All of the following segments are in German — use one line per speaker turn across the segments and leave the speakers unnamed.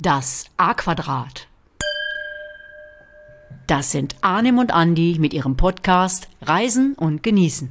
Das A-Quadrat. Das sind Arnim und Andi mit ihrem Podcast Reisen und Genießen.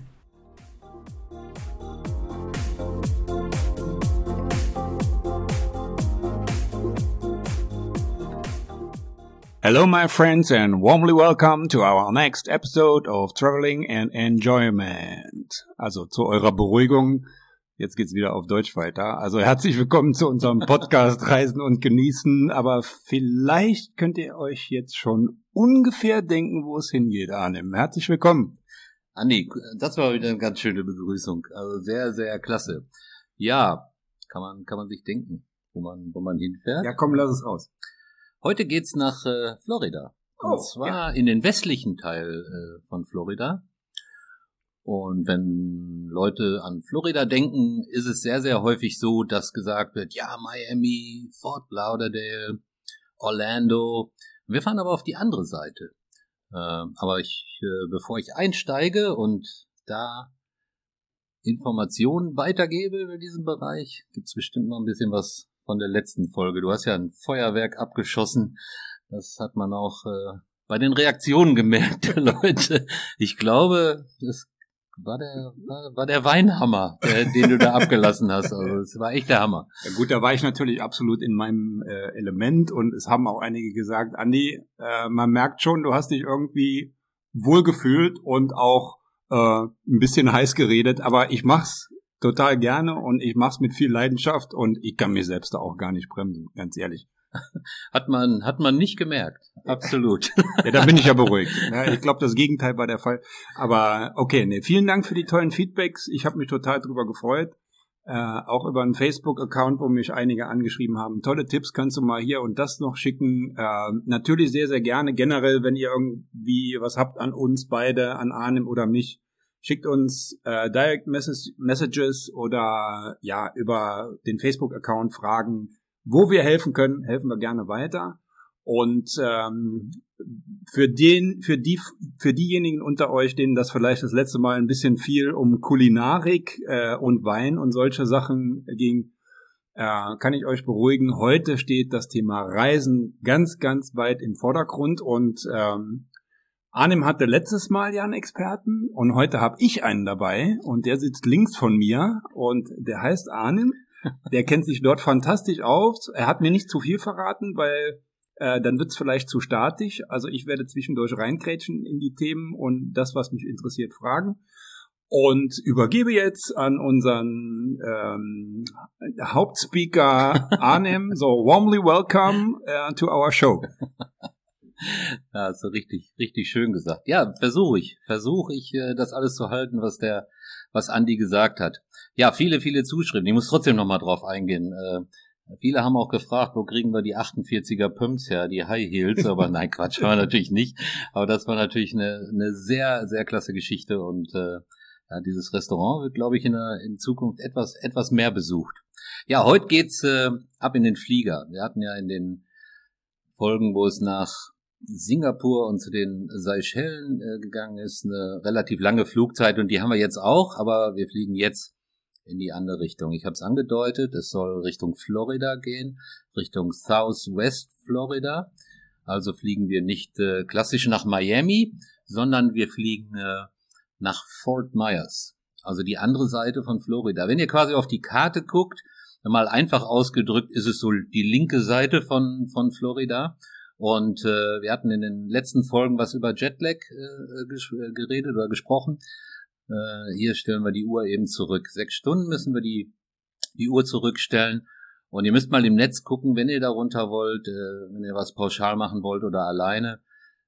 Hello my friends and warmly welcome to our next episode of Traveling and Enjoyment. Also zu eurer Beruhigung, jetzt geht's wieder auf Deutsch weiter. Also herzlich willkommen zu unserem Podcast Reisen und Genießen, aber vielleicht könnt ihr euch jetzt schon ungefähr denken, wo es hingeht, Arnim. Herzlich willkommen.
Andi, das war wieder eine ganz schöne Begrüßung. Also sehr, sehr klasse. Ja, kann man sich denken, wo man hinfährt.
Ja, komm, lass es raus.
Heute geht's nach Florida. Und zwar in den westlichen Teil von Florida. Und wenn Leute an Florida denken, ist es sehr, sehr häufig so, dass gesagt wird, ja, Miami, Fort Lauderdale, Orlando. Wir fahren aber auf die andere Seite. Aber bevor ich einsteige und da Informationen weitergebe über diesen Bereich, gibt's bestimmt noch ein bisschen was von der letzten Folge. Du hast ja ein Feuerwerk abgeschossen. Das hat man auch bei den Reaktionen gemerkt, Leute. Ich glaube, das war der Weinhammer, den du da abgelassen hast. Also das war echt der Hammer.
Ja gut, da war ich natürlich absolut in meinem Element und es haben auch einige gesagt, Andi, man merkt schon, du hast dich irgendwie wohlgefühlt und auch ein bisschen heiß geredet, aber ich mach's total gerne und ich mach's mit viel Leidenschaft und ich kann mir selbst da auch gar nicht bremsen, ganz ehrlich.
Hat man nicht gemerkt, absolut.
Ja, da bin ich ja beruhigt. Ja, ich glaube, das Gegenteil war der Fall. Aber okay, vielen Dank für die tollen Feedbacks. Ich habe mich total drüber gefreut. Auch über einen Facebook-Account, wo mich einige angeschrieben haben. Tolle Tipps, kannst du mal hier und das noch schicken. Natürlich sehr, sehr gerne. Generell, wenn ihr irgendwie was habt an uns beide, an Arnim oder mich, schickt uns Direct Messages oder ja über den Facebook-Account Fragen. Wo wir helfen können, helfen wir gerne weiter. Und für diejenigen unter euch, denen das vielleicht das letzte Mal ein bisschen viel um Kulinarik und Wein und solche Sachen ging, kann ich euch beruhigen. Heute steht das Thema Reisen ganz, ganz weit im Vordergrund. Und Arnim hatte letztes Mal ja einen Experten und heute habe ich einen dabei und der sitzt links von mir und der heißt Arnim. Der kennt sich dort fantastisch aus. Er hat mir nicht zu viel verraten, weil dann wird's vielleicht zu statisch. Also ich werde zwischendurch reingrätschen in die Themen und das, was mich interessiert, fragen. Und übergebe jetzt an unseren Hauptspeaker Arnim. So, warmly welcome to our show.
Ja, so richtig schön gesagt. Ja, versuche ich, das alles zu halten, was Andi gesagt hat. Ja, viele Zuschriften. Ich muss trotzdem nochmal drauf eingehen. Viele haben auch gefragt, wo kriegen wir die 48er Pumps her, die High Heels, aber nein, Quatsch, war natürlich nicht. Aber das war natürlich eine sehr, sehr klasse Geschichte und ja, dieses Restaurant wird, glaube ich, in Zukunft etwas mehr besucht. Ja, heute geht's ab in den Flieger. Wir hatten ja in den Folgen, wo es nach Singapur und zu den Seychellen gegangen ist, eine relativ lange Flugzeit und die haben wir jetzt auch, aber wir fliegen jetzt in die andere Richtung. Ich habe es angedeutet, es soll Richtung Florida gehen, Richtung Southwest Florida. Also fliegen wir nicht klassisch nach Miami, sondern wir fliegen nach Fort Myers, also die andere Seite von Florida. Wenn ihr quasi auf die Karte guckt, mal einfach ausgedrückt, ist es so die linke Seite von Florida. Und wir hatten in den letzten Folgen was über Jetlag geredet oder gesprochen. Hier stellen wir die Uhr eben zurück. 6 Stunden müssen wir die Uhr zurückstellen. Und ihr müsst mal im Netz gucken, wenn ihr da runter wollt, wenn ihr was pauschal machen wollt oder alleine.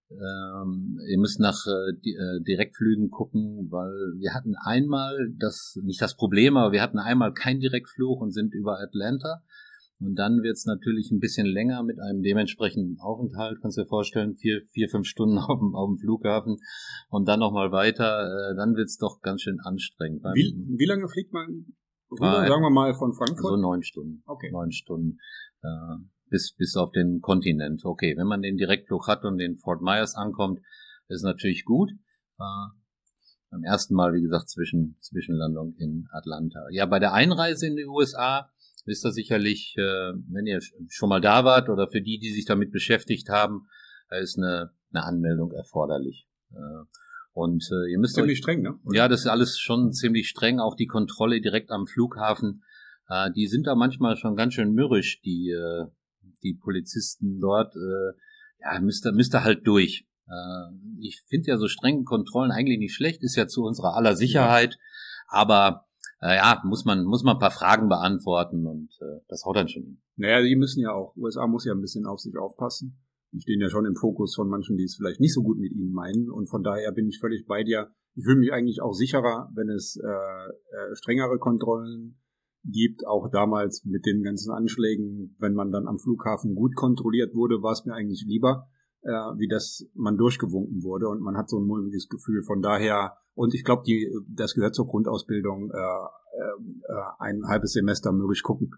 Ihr müsst nach Direktflügen gucken, weil wir hatten einmal nicht das Problem, aber wir hatten einmal keinen Direktflug und sind über Atlanta. Und dann wird's natürlich ein bisschen länger mit einem dementsprechenden Aufenthalt, kannst du dir vorstellen, 4-5 Stunden auf dem Flughafen und dann nochmal weiter, dann wird's doch ganz schön anstrengend.
Wie lange fliegt man rüber, sagen wir mal, von Frankfurt?
So 9 Stunden.
Okay.
9 Stunden bis auf den Kontinent. Okay, wenn man den Direktflug hat und in Fort Myers ankommt, ist natürlich gut. Beim ersten Mal, wie gesagt, Zwischenlandung in Atlanta. Ja, bei der Einreise in die USA wisst ihr sicherlich, wenn ihr schon mal da wart oder für die sich damit beschäftigt haben, da ist eine Anmeldung erforderlich. Und ihr müsst
ziemlich streng, ne?
Ja, das ist alles schon ziemlich streng. Auch die Kontrolle direkt am Flughafen, die sind da manchmal schon ganz schön mürrisch, die Polizisten dort. Müsst ihr halt durch. Ich finde ja so strenge Kontrollen eigentlich nicht schlecht, ist ja zu unserer aller Sicherheit, aber muss man ein paar Fragen beantworten und das haut dann schon hin.
Naja, die müssen ja auch, USA muss ja ein bisschen auf sich aufpassen. Die stehen ja schon im Fokus von manchen, die es vielleicht nicht so gut mit ihnen meinen, und von daher bin ich völlig bei dir. Ich fühle mich eigentlich auch sicherer, wenn es strengere Kontrollen gibt, auch damals mit den ganzen Anschlägen, wenn man dann am Flughafen gut kontrolliert wurde, war es mir eigentlich lieber, wie das man durchgewunken wurde, und man hat so ein mulmiges Gefühl. Von daher, und ich glaube, das gehört zur Grundausbildung, ein halbes Semester mürrisch gucken.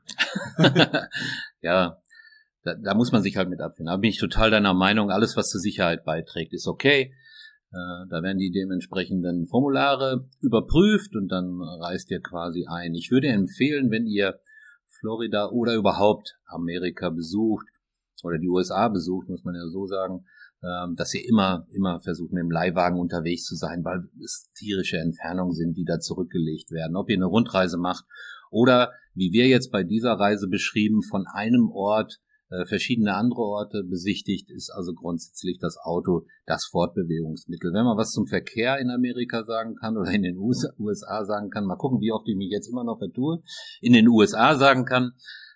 Ja, da muss man sich halt mit abfinden. Da bin ich total deiner Meinung, alles, was zur Sicherheit beiträgt, ist okay. Da werden die dementsprechenden Formulare überprüft und dann reist ihr quasi ein. Ich würde empfehlen, wenn ihr Florida oder überhaupt Amerika besucht oder die USA besucht, muss man ja so sagen, dass ihr immer versucht, mit dem Leihwagen unterwegs zu sein, weil es tierische Entfernungen sind, die da zurückgelegt werden. Ob ihr eine Rundreise macht oder, wie wir jetzt bei dieser Reise beschrieben, von einem Ort verschiedene andere Orte besichtigt, ist also grundsätzlich das Auto das Fortbewegungsmittel. Wenn man was zum Verkehr in Amerika sagen kann oder in den USA sagen kann, mal gucken, wie oft ich mich jetzt immer noch vertue, in den USA sagen kann,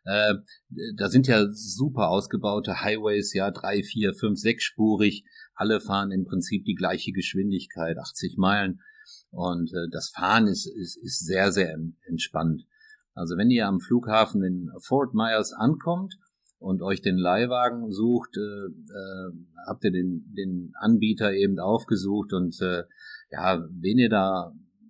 da sind ja super ausgebaute Highways, ja 3, 4, 5, 6-spurig, alle fahren im Prinzip die gleiche Geschwindigkeit, 80 Meilen, und das Fahren ist sehr, sehr entspannt. Also wenn ihr am Flughafen in Fort Myers ankommt und euch den Leihwagen sucht, habt ihr den Anbieter eben aufgesucht, und wen ihr da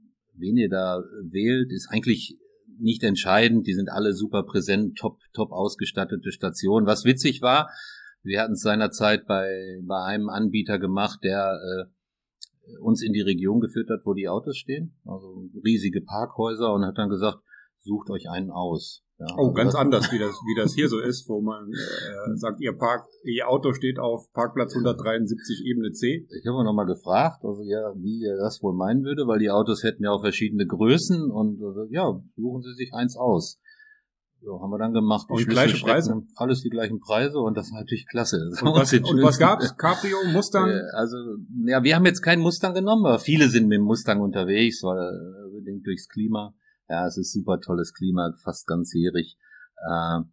wählt, ist eigentlich nicht entscheidend. Die sind alle super präsent, top ausgestattete Stationen. Was witzig war, wir hatten es seinerzeit bei einem Anbieter gemacht, der uns in die Region geführt hat, wo die Autos stehen, also riesige Parkhäuser, und hat dann gesagt, sucht euch einen aus. Ja,
ganz anders, wie das hier so ist, wo man sagt, ihr Auto steht auf Parkplatz 173 Ebene C.
Ich habe noch mal gefragt, also wie er das wohl meinen würde, weil die Autos hätten ja auch verschiedene Größen, und suchen Sie sich eins aus. So, haben wir dann gemacht.
Und gleiche Preise?
Alles die gleichen Preise, und das war natürlich klasse.
Und was gab's? Cabrio, Mustang?
Wir haben jetzt keinen Mustang genommen, aber viele sind mit dem Mustang unterwegs, weil bedingt durchs Klima. Ja, es ist super tolles Klima, fast ganzjährig. Haben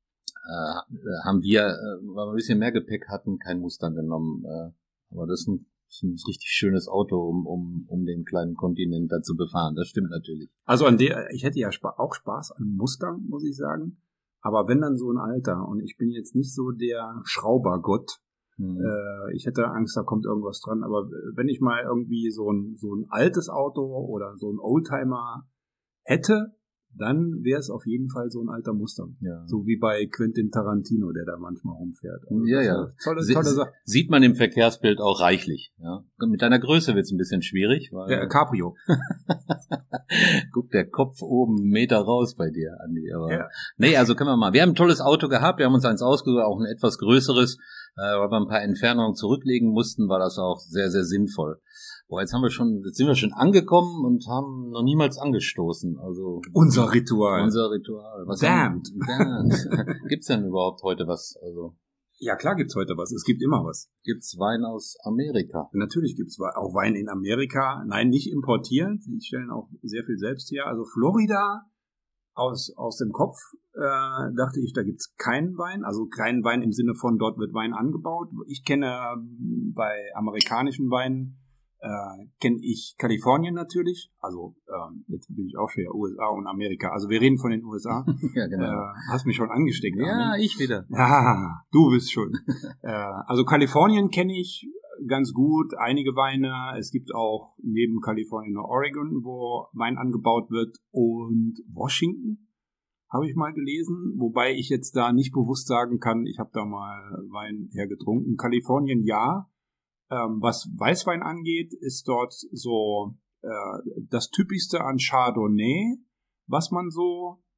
wir, weil wir ein bisschen mehr Gepäck hatten, kein Mustang genommen. Aber das ist ein richtig schönes Auto, um den kleinen Kontinent da zu befahren. Das stimmt natürlich.
Also ich hätte ja auch Spaß an Mustang, muss ich sagen. Aber wenn dann so ein alter, und ich bin jetzt nicht so der Schraubergott, ich hätte Angst, da kommt irgendwas dran. Aber wenn ich mal irgendwie so ein altes Auto oder so ein Oldtimer hätte, dann wäre es auf jeden Fall so ein alter Mustang. Ja. So wie bei Quentin Tarantino, der da manchmal rumfährt. Also tolle Sache.
Sieht man im Verkehrsbild auch reichlich. Ja. Mit deiner Größe wird es ein bisschen schwierig.
Der Cabrio.
Guck, der Kopf oben 1 Meter raus bei dir, Andi. Aber nee, also können wir mal. Wir haben ein tolles Auto gehabt, wir haben uns eins ausgesucht, auch ein etwas größeres, weil wir ein paar Entfernungen zurücklegen mussten, war das auch sehr, sehr sinnvoll. Jetzt sind wir schon angekommen und haben noch niemals angestoßen. Also
unser Ritual.
Was
Damn.
Gibt's denn überhaupt heute was? Also
ja, klar gibt's heute was. Es gibt immer was.
Gibt's Wein aus Amerika?
Natürlich gibt's auch Wein in Amerika. Nein, nicht importiert. Die stellen auch sehr viel selbst her. Also Florida aus dem Kopf dachte ich, da gibt's keinen Wein. Also keinen Wein im Sinne von, dort wird Wein angebaut. Ich kenne bei amerikanischen Weinen kenne ich Kalifornien natürlich, also jetzt bin ich auch schon USA und Amerika, also wir reden von den USA.
Ja, genau.
Hast mich schon angesteckt.
Ja,
Armin.
ich wieder.
Ja, du bist schon. Also Kalifornien kenne ich ganz gut, einige Weine, es gibt auch neben Kalifornien noch Oregon, wo Wein angebaut wird, und Washington habe ich mal gelesen, wobei ich jetzt da nicht bewusst sagen kann, ich habe da mal Wein hergetrunken. Kalifornien ja. Was Weißwein angeht, ist dort so das Typischste an Chardonnay, was man so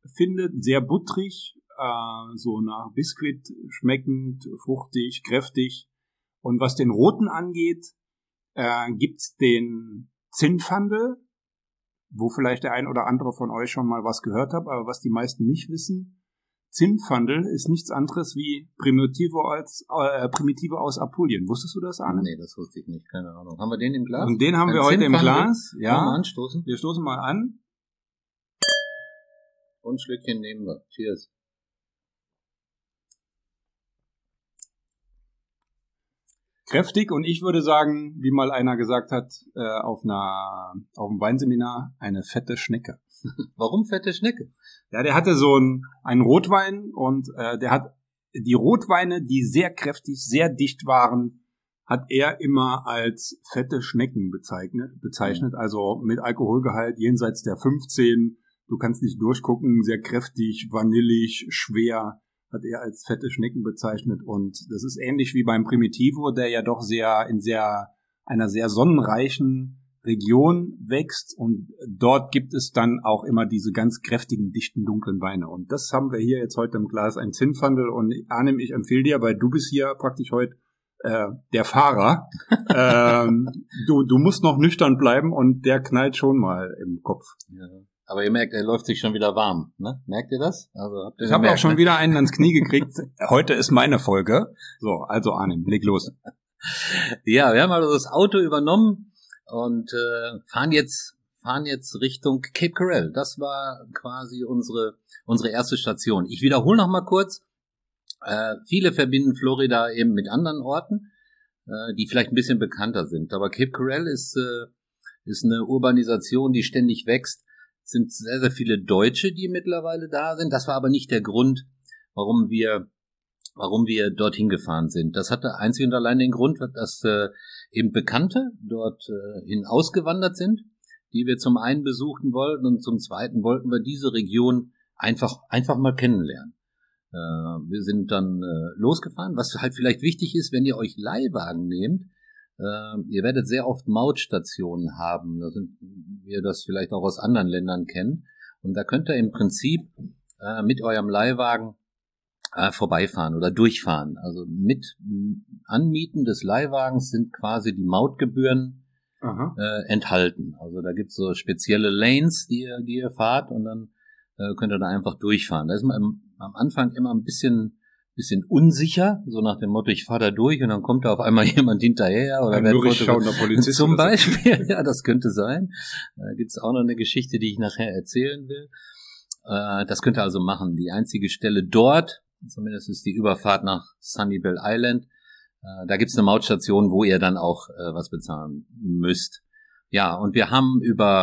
findet, sehr buttrig, so nach Biskuit schmeckend, fruchtig, kräftig. Und was den roten angeht, gibt's den Zinfandel, wo vielleicht der ein oder andere von euch schon mal was gehört hat, aber was die meisten nicht wissen. Zinfandel ist nichts anderes wie Primitivo aus Apulien. Wusstest du das, Arne?
Nee, das wusste ich nicht, keine Ahnung. Haben wir den im Glas?
Und den haben wir heute im Glas. Ja.
Mal anstoßen.
Wir stoßen mal an.
Und ein Schlückchen nehmen wir. Cheers.
Kräftig, und ich würde sagen, wie mal einer gesagt hat, auf dem Weinseminar, eine fette Schnecke.
Warum fette Schnecke?
Ja, der hatte so einen Rotwein, und der hat die Rotweine, die sehr kräftig, sehr dicht waren, hat er immer als fette Schnecken bezeichnet. Also mit Alkoholgehalt jenseits der 15. Du kannst nicht durchgucken, sehr kräftig, vanillig, schwer, hat er als fette Schnecken bezeichnet. Und das ist ähnlich wie beim Primitivo, der ja doch einer sehr sonnenreichen Region wächst, und dort gibt es dann auch immer diese ganz kräftigen, dichten, dunklen Weine. Und das haben wir hier jetzt heute im Glas, ein Zinfandel. Und Arnim, ich empfehle dir, weil du bist hier praktisch heute der Fahrer. Du musst noch nüchtern bleiben, und der knallt schon mal im Kopf.
Ja. Aber ihr merkt, er läuft sich schon wieder warm, ne? Merkt ihr das? Also,
ich habe auch schon wieder einen ans Knie gekriegt. Heute ist meine Folge. So, also Arnim, leg los.
Ja, wir haben also das Auto übernommen und fahren jetzt Richtung Cape Coral. Das war quasi unsere erste Station. Ich wiederhole noch mal kurz. Viele verbinden Florida eben mit anderen Orten, die vielleicht ein bisschen bekannter sind. Aber Cape Coral ist eine Urbanisation, die ständig wächst. Es sind sehr, sehr viele Deutsche, die mittlerweile da sind. Das war aber nicht der Grund, warum wir dorthin gefahren sind. Das hatte einzig und allein den Grund, dass eben Bekannte dorthin ausgewandert sind, die wir zum einen besuchen wollten, und zum zweiten wollten wir diese Region einfach mal kennenlernen. Wir sind dann losgefahren, was halt vielleicht wichtig ist, wenn ihr euch Leihwagen nehmt. Ihr werdet sehr oft Mautstationen haben, wir das vielleicht auch aus anderen Ländern kennen. Und da könnt ihr im Prinzip mit eurem Leihwagen vorbeifahren oder durchfahren. Also mit Anmieten des Leihwagens sind quasi die Mautgebühren enthalten. Also da gibt's so spezielle Lanes, die ihr fahrt, und dann könnt ihr da einfach durchfahren. Da ist man am Anfang immer ein bisschen unsicher, so nach dem Motto, ich fahre da durch und dann kommt da auf einmal jemand hinterher oder
ein durchschauender Polizist
zum Beispiel. Ja, das könnte sein. Da gibt's auch noch eine Geschichte, die ich nachher erzählen will. Das könnt ihr also machen. Die einzige Stelle dort, zumindest ist die Überfahrt nach Sunnyvale Island, da gibt's eine Mautstation, wo ihr dann auch was bezahlen müsst. Ja, und wir haben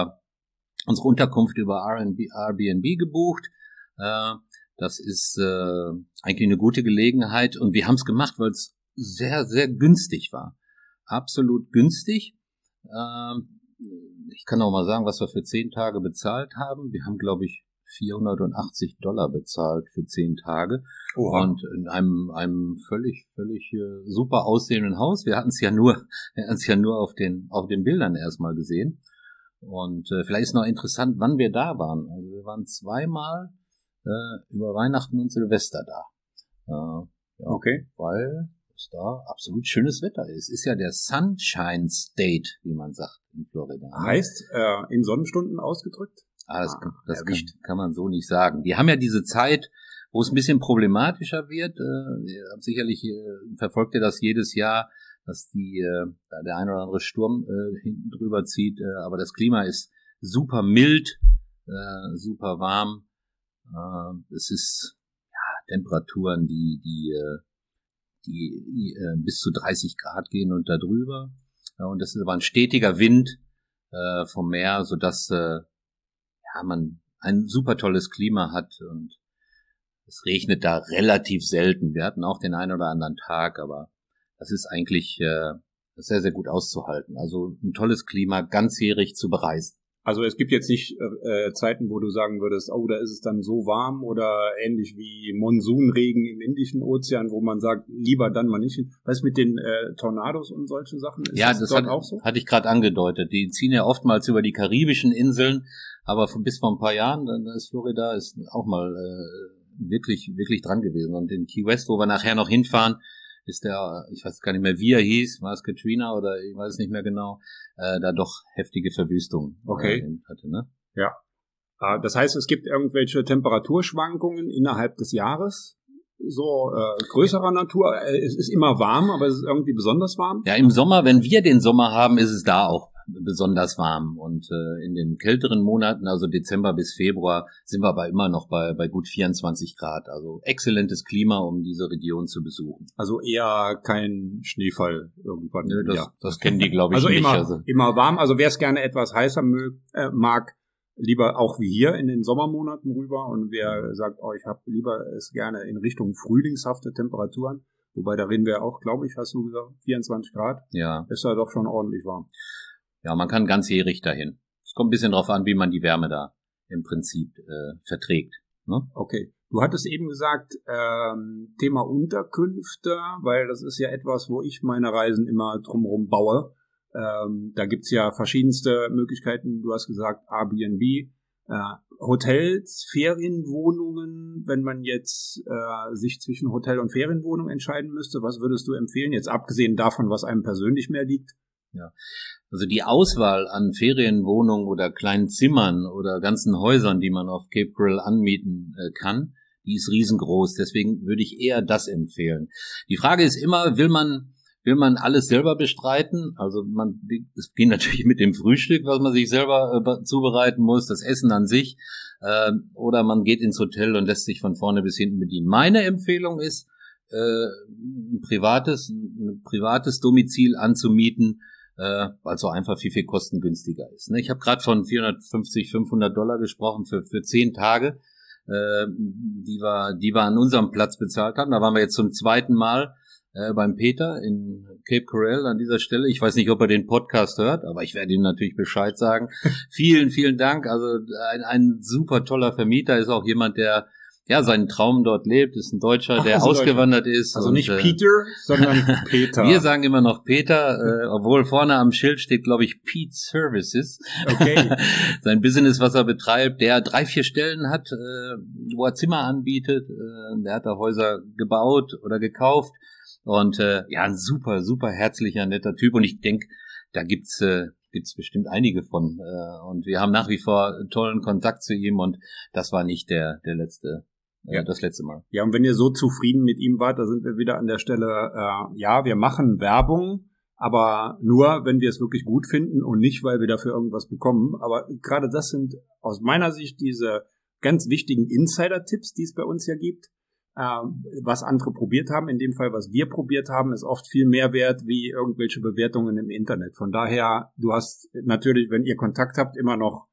unsere Unterkunft über Airbnb gebucht. Das ist eigentlich eine gute Gelegenheit, und wir haben es gemacht, weil es sehr, sehr günstig war. Absolut günstig. Ich kann auch mal sagen, was wir für 10 Tage bezahlt haben. Wir haben, glaube ich, $480 bezahlt für 10 Tage. Oha. Und in einem völlig super aussehenden Haus. Wir hatten es ja nur auf den Bildern erstmal gesehen. Und vielleicht ist noch interessant, wann wir da waren. Also wir waren zweimal über Weihnachten und Silvester da.
Okay.
Weil es da absolut schönes Wetter ist. Es ist ja der Sunshine State, wie man sagt in Florida.
Heißt in Sonnenstunden ausgedrückt?
Das kann man so nicht sagen. Die haben ja diese Zeit, wo es ein bisschen problematischer wird. Sicherlich verfolgt ihr das jedes Jahr, dass da der ein oder andere Sturm hinten drüber zieht. Aber das Klima ist super mild, super warm. Es ist Temperaturen, die bis zu 30 Grad gehen und da drüber. Und das ist aber ein stetiger Wind vom Meer, sodass man ein super tolles Klima hat, und es regnet da relativ selten. Wir hatten auch den einen oder anderen Tag, aber das ist eigentlich sehr, sehr gut auszuhalten. Also ein tolles Klima, ganzjährig zu bereisen.
Also es gibt jetzt nicht Zeiten, wo du sagen würdest, oh, da ist es dann so warm oder ähnlich wie Monsunregen im Indischen Ozean, wo man sagt, lieber dann mal nicht hin. Was mit den Tornados und solchen Sachen? Ist
ja, das
auch so?
Hatte ich gerade angedeutet. Die ziehen ja oftmals über die karibischen Inseln, aber bis vor ein paar Jahren, dann ist Florida auch mal wirklich, wirklich dran gewesen. Und in Key West, wo wir nachher noch hinfahren, ist ich weiß gar nicht mehr, wie er hieß, war es Katrina oder ich weiß es nicht mehr genau, da doch heftige Verwüstung hatte, ne?
Ja. Das heißt, es gibt irgendwelche Temperaturschwankungen innerhalb des Jahres, so größerer Natur. Es ist immer warm, aber es ist irgendwie besonders warm.
Ja, im Sommer, wenn wir den Sommer haben, ist es da auch besonders warm. Und in den kälteren Monaten, also Dezember bis Februar, sind wir aber immer noch bei gut 24 Grad. Also exzellentes Klima, um diese Region zu besuchen.
Also eher kein Schneefall irgendwann.
Nö, das kennen die, glaube ich,
also
nicht.
Immer warm. Also wer es gerne etwas heißer mag, lieber auch wie hier in den Sommermonaten rüber. Und wer sagt, ich habe lieber es gerne in Richtung frühlingshafte Temperaturen, wobei da reden wir auch, glaube ich, hast du gesagt, 24 Grad.
Ja.
Ist da doch schon ordentlich warm.
Ja, man kann ganzjährig dahin. Es kommt ein bisschen drauf an, wie man die Wärme da im Prinzip verträgt. Ne?
Okay. Du hattest eben gesagt, Thema Unterkünfte, weil das ist ja etwas, wo ich meine Reisen immer drumherum baue. Da gibt's ja verschiedenste Möglichkeiten. Du hast gesagt Airbnb, Hotels, Ferienwohnungen. Wenn man jetzt sich zwischen Hotel und Ferienwohnung entscheiden müsste, was würdest du empfehlen? Jetzt abgesehen davon, was einem persönlich mehr liegt.
Ja, also die Auswahl an Ferienwohnungen oder kleinen Zimmern oder ganzen Häusern, die man auf Cape Coral anmieten kann, die ist riesengroß. Deswegen würde ich eher das empfehlen. Die Frage ist immer, will man alles selber bestreiten? Also es geht natürlich mit dem Frühstück, was man sich selber zubereiten muss, das Essen an sich, oder man geht ins Hotel und lässt sich von vorne bis hinten bedienen. Meine Empfehlung ist, ein privates Domizil anzumieten, weil es so einfach viel kostengünstiger ist. Ich habe gerade von $450-500 gesprochen für 10 Tage, die wir an unserem Platz bezahlt haben. Da waren wir jetzt zum zweiten Mal beim Peter in Cape Coral an dieser Stelle. Ich weiß nicht, ob er den Podcast hört, aber ich werde ihm natürlich Bescheid sagen. Vielen Dank. Also ein super toller Vermieter, ist auch jemand, der seinen Traum dort lebt, ist ein Deutscher, der ausgewandert ist.
Also nicht Peter, sondern Peter.
Wir sagen immer noch Peter, obwohl vorne am Schild steht, glaube ich, Pete Services.
Okay.
Sein Business, was er betreibt, der 3-4 Stellen hat, wo er Zimmer anbietet. Der hat da Häuser gebaut oder gekauft. Und ein super herzlicher, netter Typ. Und ich denke, da gibt's bestimmt einige von. Und wir haben nach wie vor tollen Kontakt zu ihm. Und das war nicht das letzte Mal.
Ja, und wenn ihr so zufrieden mit ihm wart, da sind wir wieder an der Stelle, wir machen Werbung, aber nur, wenn wir es wirklich gut finden und nicht, weil wir dafür irgendwas bekommen. Aber gerade das sind aus meiner Sicht diese ganz wichtigen Insider-Tipps, die es bei uns ja gibt. Was andere probiert haben, in dem Fall, was wir probiert haben, ist oft viel mehr wert wie irgendwelche Bewertungen im Internet. Von daher, du hast natürlich, wenn ihr Kontakt habt, immer noch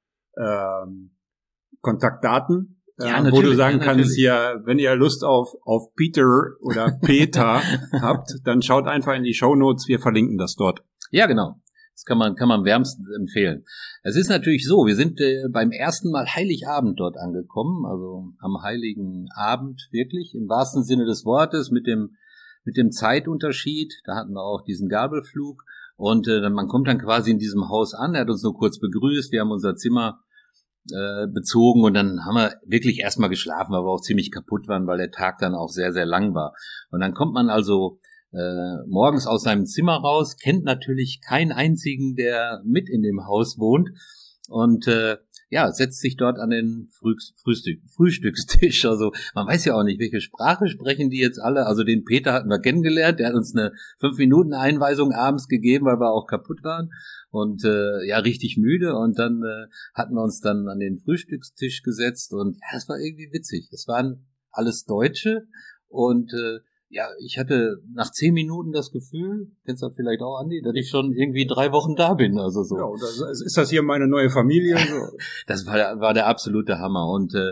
Kontaktdaten, wo du sagen kannst, hier, wenn ihr Lust auf Peter oder Peter habt, dann schaut einfach in die Shownotes, wir verlinken das dort.
Ja, genau. Das kann man wärmstens empfehlen. Es ist natürlich so, wir sind beim ersten Mal Heiligabend dort angekommen, also am Heiligen Abend wirklich, im wahrsten Sinne des Wortes, mit dem Zeitunterschied. Da hatten wir auch diesen Gabelflug und man kommt dann quasi in diesem Haus an, er hat uns nur kurz begrüßt, wir haben unser Zimmer bezogen und dann haben wir wirklich erstmal geschlafen, weil wir auch ziemlich kaputt waren, weil der Tag dann auch sehr, sehr lang war. Und dann kommt man also morgens aus seinem Zimmer raus, kennt natürlich keinen einzigen, der mit in dem Haus wohnt und setzt sich dort an den Frühstückstisch. Also man weiß ja auch nicht, welche Sprache sprechen die jetzt alle. Also den Peter hatten wir kennengelernt, der hat uns eine 5-Minuten-Einweisung abends gegeben, weil wir auch kaputt waren und richtig müde. Und dann hatten wir uns dann an den Frühstückstisch gesetzt und es war irgendwie witzig. Es waren alles Deutsche und ich hatte nach 10 Minuten das Gefühl, kennst du das vielleicht auch, Andi, dass ich schon irgendwie 3 Wochen da bin, also so.
Ja, ist das hier meine neue Familie?
Das war der absolute Hammer und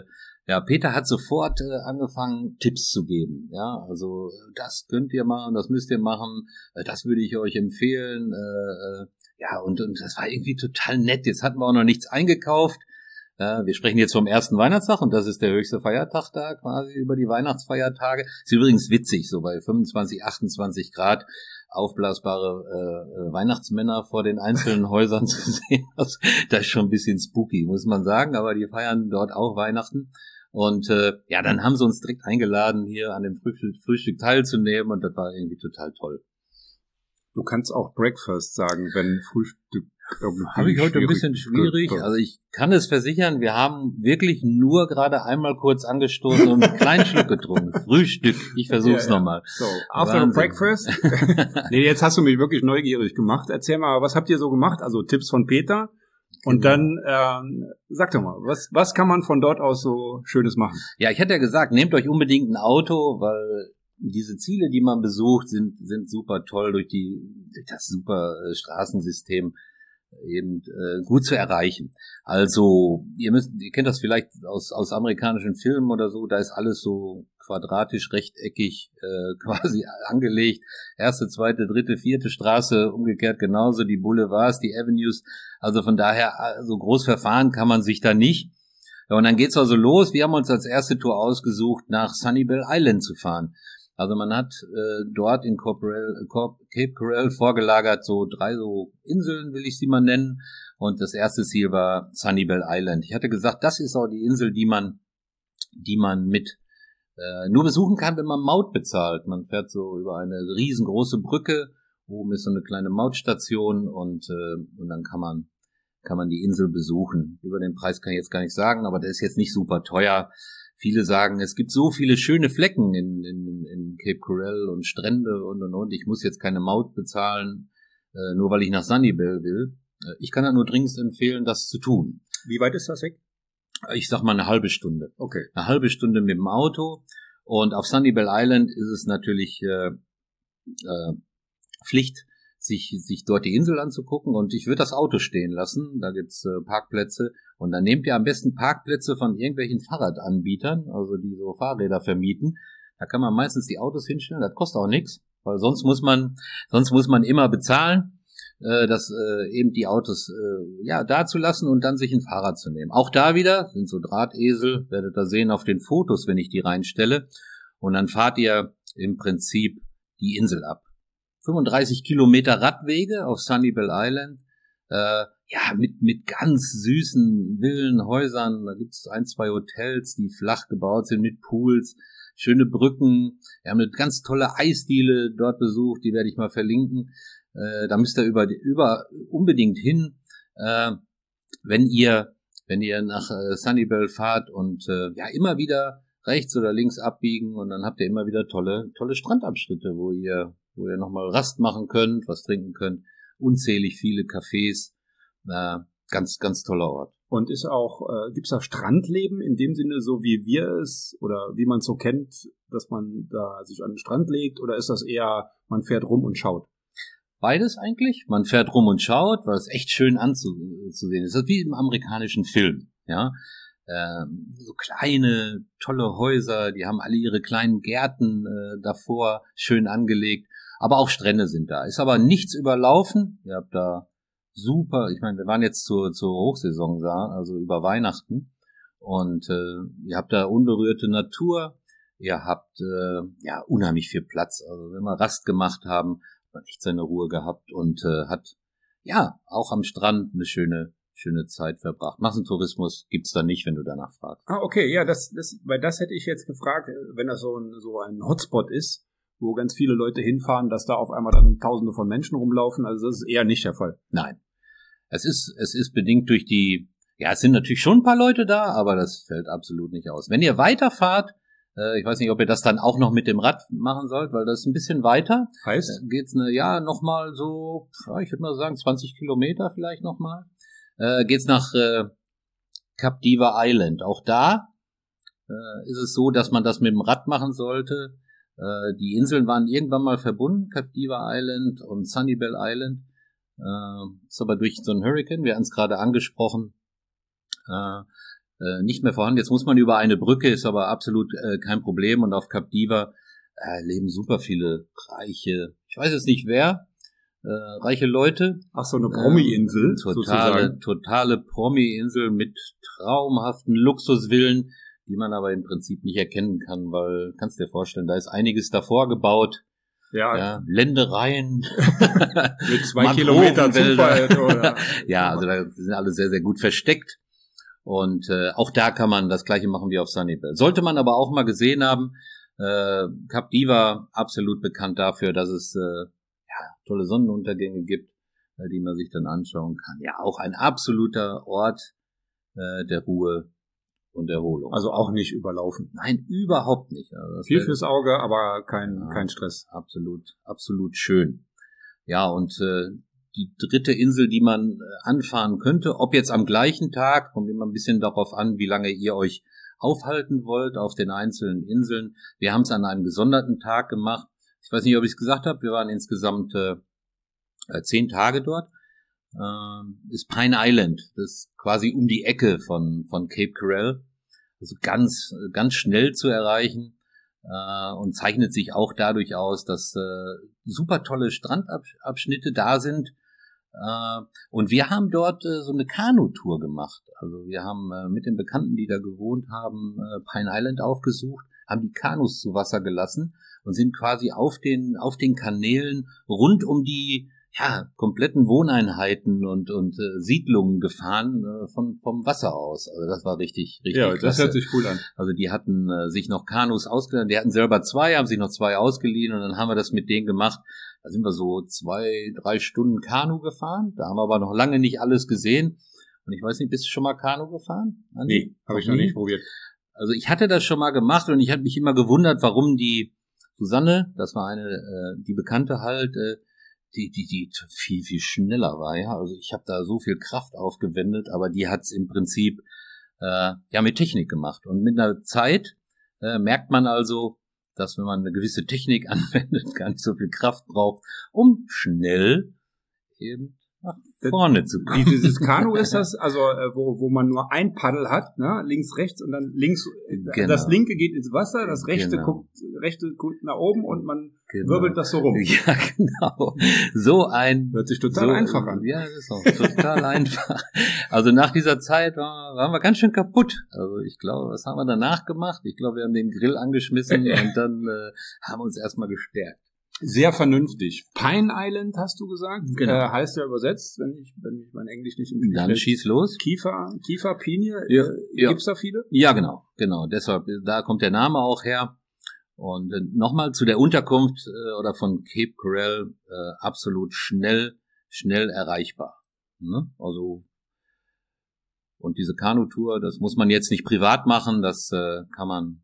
Ja, Peter hat sofort angefangen, Tipps zu geben. Ja, also das könnt ihr machen, das müsst ihr machen, das würde ich euch empfehlen. Ja, und das war irgendwie total nett. Jetzt hatten wir auch noch nichts eingekauft. Wir sprechen jetzt vom ersten Weihnachtstag und das ist der höchste Feiertag da quasi über die Weihnachtsfeiertage. Ist übrigens witzig, so bei 25, 28 Grad aufblasbare Weihnachtsmänner vor den einzelnen Häusern zu sehen. Das ist schon ein bisschen spooky, muss man sagen, aber die feiern dort auch Weihnachten. Und ja, dann haben sie uns direkt eingeladen, hier an dem Frühstück teilzunehmen und das war irgendwie total toll.
Du kannst auch Breakfast sagen, wenn Frühstück
habe ich heute ein bisschen schwierig. Also ich kann es versichern, wir haben wirklich nur gerade einmal kurz angestoßen und einen kleinen Schluck getrunken. Frühstück. Ich versuch's nochmal.
So, after breakfast. Nee, jetzt hast du mich wirklich neugierig gemacht. Erzähl mal, was habt ihr so gemacht? Also Tipps von Peter. Und dann, sag doch mal, was kann man von dort aus so Schönes machen?
Ja, ich hatte ja gesagt, nehmt euch unbedingt ein Auto, weil diese Ziele, die man besucht, sind super toll durch das super Straßensystem eben gut zu erreichen. Also ihr kennt das vielleicht aus amerikanischen Filmen oder so, da ist alles so quadratisch, rechteckig quasi angelegt. Erste, zweite, dritte, vierte Straße, umgekehrt genauso, die Boulevards, die Avenues. Also von daher, so groß verfahren kann man sich da nicht. Ja, und dann geht's also los. Wir haben uns als erste Tour ausgesucht, nach Sunnyvale Island zu fahren. Also man hat dort in Cape Coral vorgelagert so 3 so Inseln, will ich sie mal nennen. Und das erste Ziel war Sunnyvale Island. Ich hatte gesagt, das ist auch die Insel, die man mit nur besuchen kann, wenn man Maut bezahlt. Man fährt so über eine riesengroße Brücke. Oben ist so eine kleine Mautstation und dann kann man die Insel besuchen. Über den Preis kann ich jetzt gar nicht sagen, aber der ist jetzt nicht super teuer. Viele sagen, es gibt so viele schöne Flecken in Cape Coral und Strände und. Ich muss jetzt keine Maut bezahlen, nur weil ich nach Sunnyvale will. Ich kann da nur dringend empfehlen, das zu tun.
Wie weit ist das weg?
Ich sag mal eine halbe Stunde.
Okay.
Eine halbe Stunde mit dem Auto. Und auf Sunnyvale Island ist es natürlich Pflicht, sich dort die Insel anzugucken, und ich würde das Auto stehen lassen, da gibt's Parkplätze, und dann nehmt ihr am besten Parkplätze von irgendwelchen Fahrradanbietern, also die so Fahrräder vermieten. Da kann man meistens die Autos hinstellen, das kostet auch nichts, weil sonst muss man immer bezahlen, eben die Autos da zu lassen und dann sich ein Fahrrad zu nehmen. Auch da wieder sind so Drahtesel, werdet ihr sehen auf den Fotos, wenn ich die reinstelle, und dann fahrt ihr im Prinzip die Insel ab. 35 Kilometer Radwege auf Sunnyvale Island, mit ganz süßen Villenhäusern. Da gibt's 1, 2 Hotels, die flach gebaut sind mit Pools, schöne Brücken. Wir haben eine ganz tolle Eisdiele dort besucht, die werde ich mal verlinken. Da müsst ihr unbedingt hin, wenn ihr nach Sunnyvale fahrt, und immer wieder rechts oder links abbiegen, und dann habt ihr immer wieder tolle Strandabschnitte, wo ihr nochmal Rast machen könnt, was trinken könnt. Unzählig viele Cafés. Ganz, ganz toller Ort.
Und gibt's da Strandleben in dem Sinne, so wie wir es oder wie man es so kennt, dass man da sich an den Strand legt, oder ist das eher, man fährt rum und schaut?
Beides eigentlich. Man fährt rum und schaut, weil es echt schön anzusehen ist. Das ist wie im amerikanischen Film, ja. So kleine, tolle Häuser, die haben alle ihre kleinen Gärten davor schön angelegt. Aber auch Strände sind da. Ist aber nichts überlaufen. Ihr habt da super, ich meine, wir waren jetzt zur Hochsaison da, also über Weihnachten. Und ihr habt da unberührte Natur. Ihr habt unheimlich viel Platz. Also wenn wir Rast gemacht haben, hat man echt seine Ruhe gehabt und hat auch am Strand eine schöne Zeit verbracht. Massentourismus gibt's da nicht, wenn du danach fragst.
Ah, okay, ja, weil das hätte ich jetzt gefragt, wenn das so ein Hotspot ist, wo ganz viele Leute hinfahren, dass da auf einmal dann Tausende von Menschen rumlaufen. Also das ist eher nicht der Fall.
Nein. Es ist bedingt durch es sind natürlich schon ein paar Leute da, aber das fällt absolut nicht aus. Wenn ihr weiterfahrt, ich weiß nicht, ob ihr das dann auch noch mit dem Rad machen sollt, weil das ist ein bisschen weiter.
Heißt?
Geht's nochmal so, ich würde mal sagen 20 Kilometer vielleicht nochmal. Geht's nach Cap Diva Island. Auch da ist es so, dass man das mit dem Rad machen sollte. Die Inseln waren irgendwann mal verbunden, Cap Diva Island und Sunnyvale Island. Ist aber durch so einen Hurricane, wir haben es gerade angesprochen, nicht mehr vorhanden. Jetzt muss man über eine Brücke, ist aber absolut kein Problem. Und auf Cap Diva leben super viele reiche, ich weiß jetzt nicht wer, reiche Leute.
Ach, so eine Promi-Insel sozusagen.
Totale Promi-Insel mit traumhaften Luxusvillen, die man aber im Prinzip nicht erkennen kann, weil, kannst dir vorstellen, da ist einiges davor gebaut. Ja, Ländereien.
Mit 2 Kilometer Zufall, oder?
Ja, also da sind alle sehr, sehr gut versteckt. Und auch da kann man das Gleiche machen wie auf Sunnyvale. Sollte man aber auch mal gesehen haben, Cap Diva absolut bekannt dafür, dass es tolle Sonnenuntergänge gibt, die man sich dann anschauen kann. Ja, auch ein absoluter Ort der Ruhe und Erholung.
Also auch nicht überlaufen.
Nein, überhaupt nicht. Also
viel fürs Auge, aber kein Stress.
Absolut schön. Ja, und die dritte Insel, die man anfahren könnte, ob jetzt am gleichen Tag, kommt immer ein bisschen darauf an, wie lange ihr euch aufhalten wollt auf den einzelnen Inseln. Wir haben es an einem gesonderten Tag gemacht. Ich weiß nicht, ob ich es gesagt habe, wir waren insgesamt 10 Tage dort. Ist Pine Island, das ist quasi um die Ecke von Cape Coral, also ganz schnell zu erreichen und zeichnet sich auch dadurch aus, dass super tolle Strandabschnitte da sind. Und wir haben dort so eine Kanutour gemacht. Also wir haben mit den Bekannten, die da gewohnt haben, Pine Island aufgesucht, haben die Kanus zu Wasser gelassen und sind quasi auf den Kanälen rund um die kompletten Wohneinheiten und Siedlungen gefahren vom Wasser aus. Also das war richtig klasse.
Das hört sich cool an.
Also die hatten sich noch Kanus ausgeliehen. Die hatten selber 2, haben sich noch 2 ausgeliehen und dann haben wir das mit denen gemacht. Da sind wir so 2-3 Stunden Kanu gefahren. Da haben wir aber noch lange nicht alles gesehen. Und ich weiß nicht, bist du schon mal Kanu gefahren?
Nee, habe ich noch nicht probiert.
Also ich hatte das schon mal gemacht und ich habe mich immer gewundert, warum die Susanne, das war die Bekannte halt, die viel, viel schneller war, ja. Also ich habe da so viel Kraft aufgewendet, aber die hat's im Prinzip mit Technik gemacht. Und mit einer Zeit merkt man also, dass wenn man eine gewisse Technik anwendet, gar nicht so viel Kraft braucht, um schnell eben nach vorne zu kommen.
Wie dieses Kanu ist das, also wo man nur ein Paddel hat, ne? Links, rechts und dann links,
Genau.
Das linke geht ins Wasser, das rechte guckt nach oben und man wirbelt das so rum.
Ja, genau.
Hört sich total einfach an.
Ja, das ist auch total einfach. Also nach dieser Zeit waren wir ganz schön kaputt. Also ich glaube, was haben wir danach gemacht? Ich glaube, wir haben den Grill angeschmissen und dann haben uns erstmal gestärkt.
Sehr vernünftig. Pine Island, hast du gesagt?
Genau.
Heißt ja übersetzt, wenn ich mein Englisch nicht im Blick
Dann schieß los.
Kiefer, Pinie,
Ja.
Gibt's da viele?
Ja, genau. Deshalb, da kommt der Name auch her. Und nochmal zu der Unterkunft oder von Cape Coral, absolut schnell erreichbar. Ne? Also, und diese Kanutour, das muss man jetzt nicht privat machen, das kann man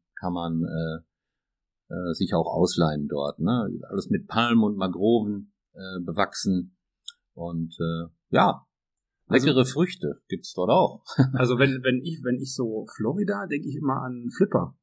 sich auch ausleihen dort, ne? Alles mit Palmen und Mangroven bewachsen und leckere Früchte gibt's dort auch.
Also wenn ich so Florida, denke ich immer an Flipper.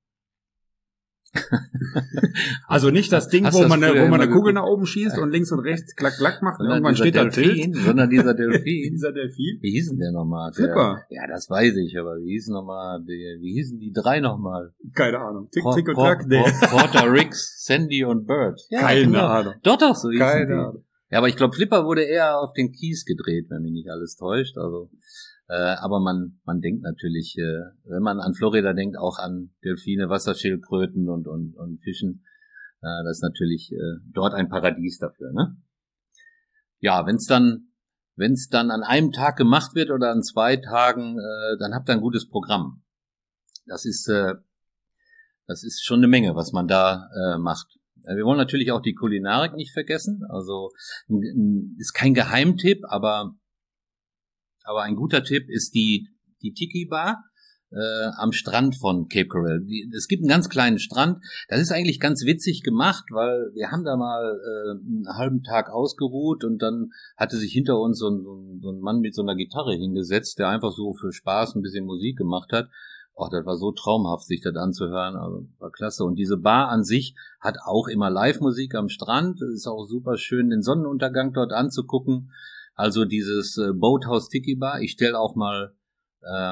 Also nicht das Ding, wo man eine Kugel nach oben schießt und links und rechts klack klack macht und irgendwann steht da Tilt.
Sondern dieser Delfin.
Dieser Delfin.
Wie hießen der nochmal?
Flipper.
Ja, das weiß ich, aber wie hießen die 3 nochmal?
Keine Ahnung. Tick, Tick und Track.
Porter, Ricks, Sandy und Bird. Ja,
keine Ahnung.
Doch, so hießen
keine
die.
Ahnung.
Ja, aber ich glaube, Flipper wurde eher auf den Kies gedreht, wenn mich nicht alles täuscht. Also, aber man denkt natürlich, wenn man an Florida denkt, auch an Delfine, Wasserschildkröten und Fischen. Das ist natürlich dort ein Paradies dafür, ne? Ja, wenn es dann an einem Tag gemacht wird oder an 2 Tagen, dann habt ihr ein gutes Programm. Das ist schon eine Menge, was man da macht. Wir wollen natürlich auch die Kulinarik nicht vergessen. Also ist kein Geheimtipp, aber ein guter Tipp ist die Tiki Bar am Strand von Cape Coral. Es gibt einen ganz kleinen Strand. Das ist eigentlich ganz witzig gemacht, weil wir haben da mal einen halben Tag ausgeruht und dann hatte sich hinter uns so ein Mann mit so einer Gitarre hingesetzt, der einfach so für Spaß ein bisschen Musik gemacht hat. Das war so traumhaft, sich das anzuhören. Also war klasse. Und diese Bar an sich hat auch immer Live-Musik am Strand. Es ist auch super schön, den Sonnenuntergang dort anzugucken. Also dieses Boathouse Tiki Bar. Ich stelle auch mal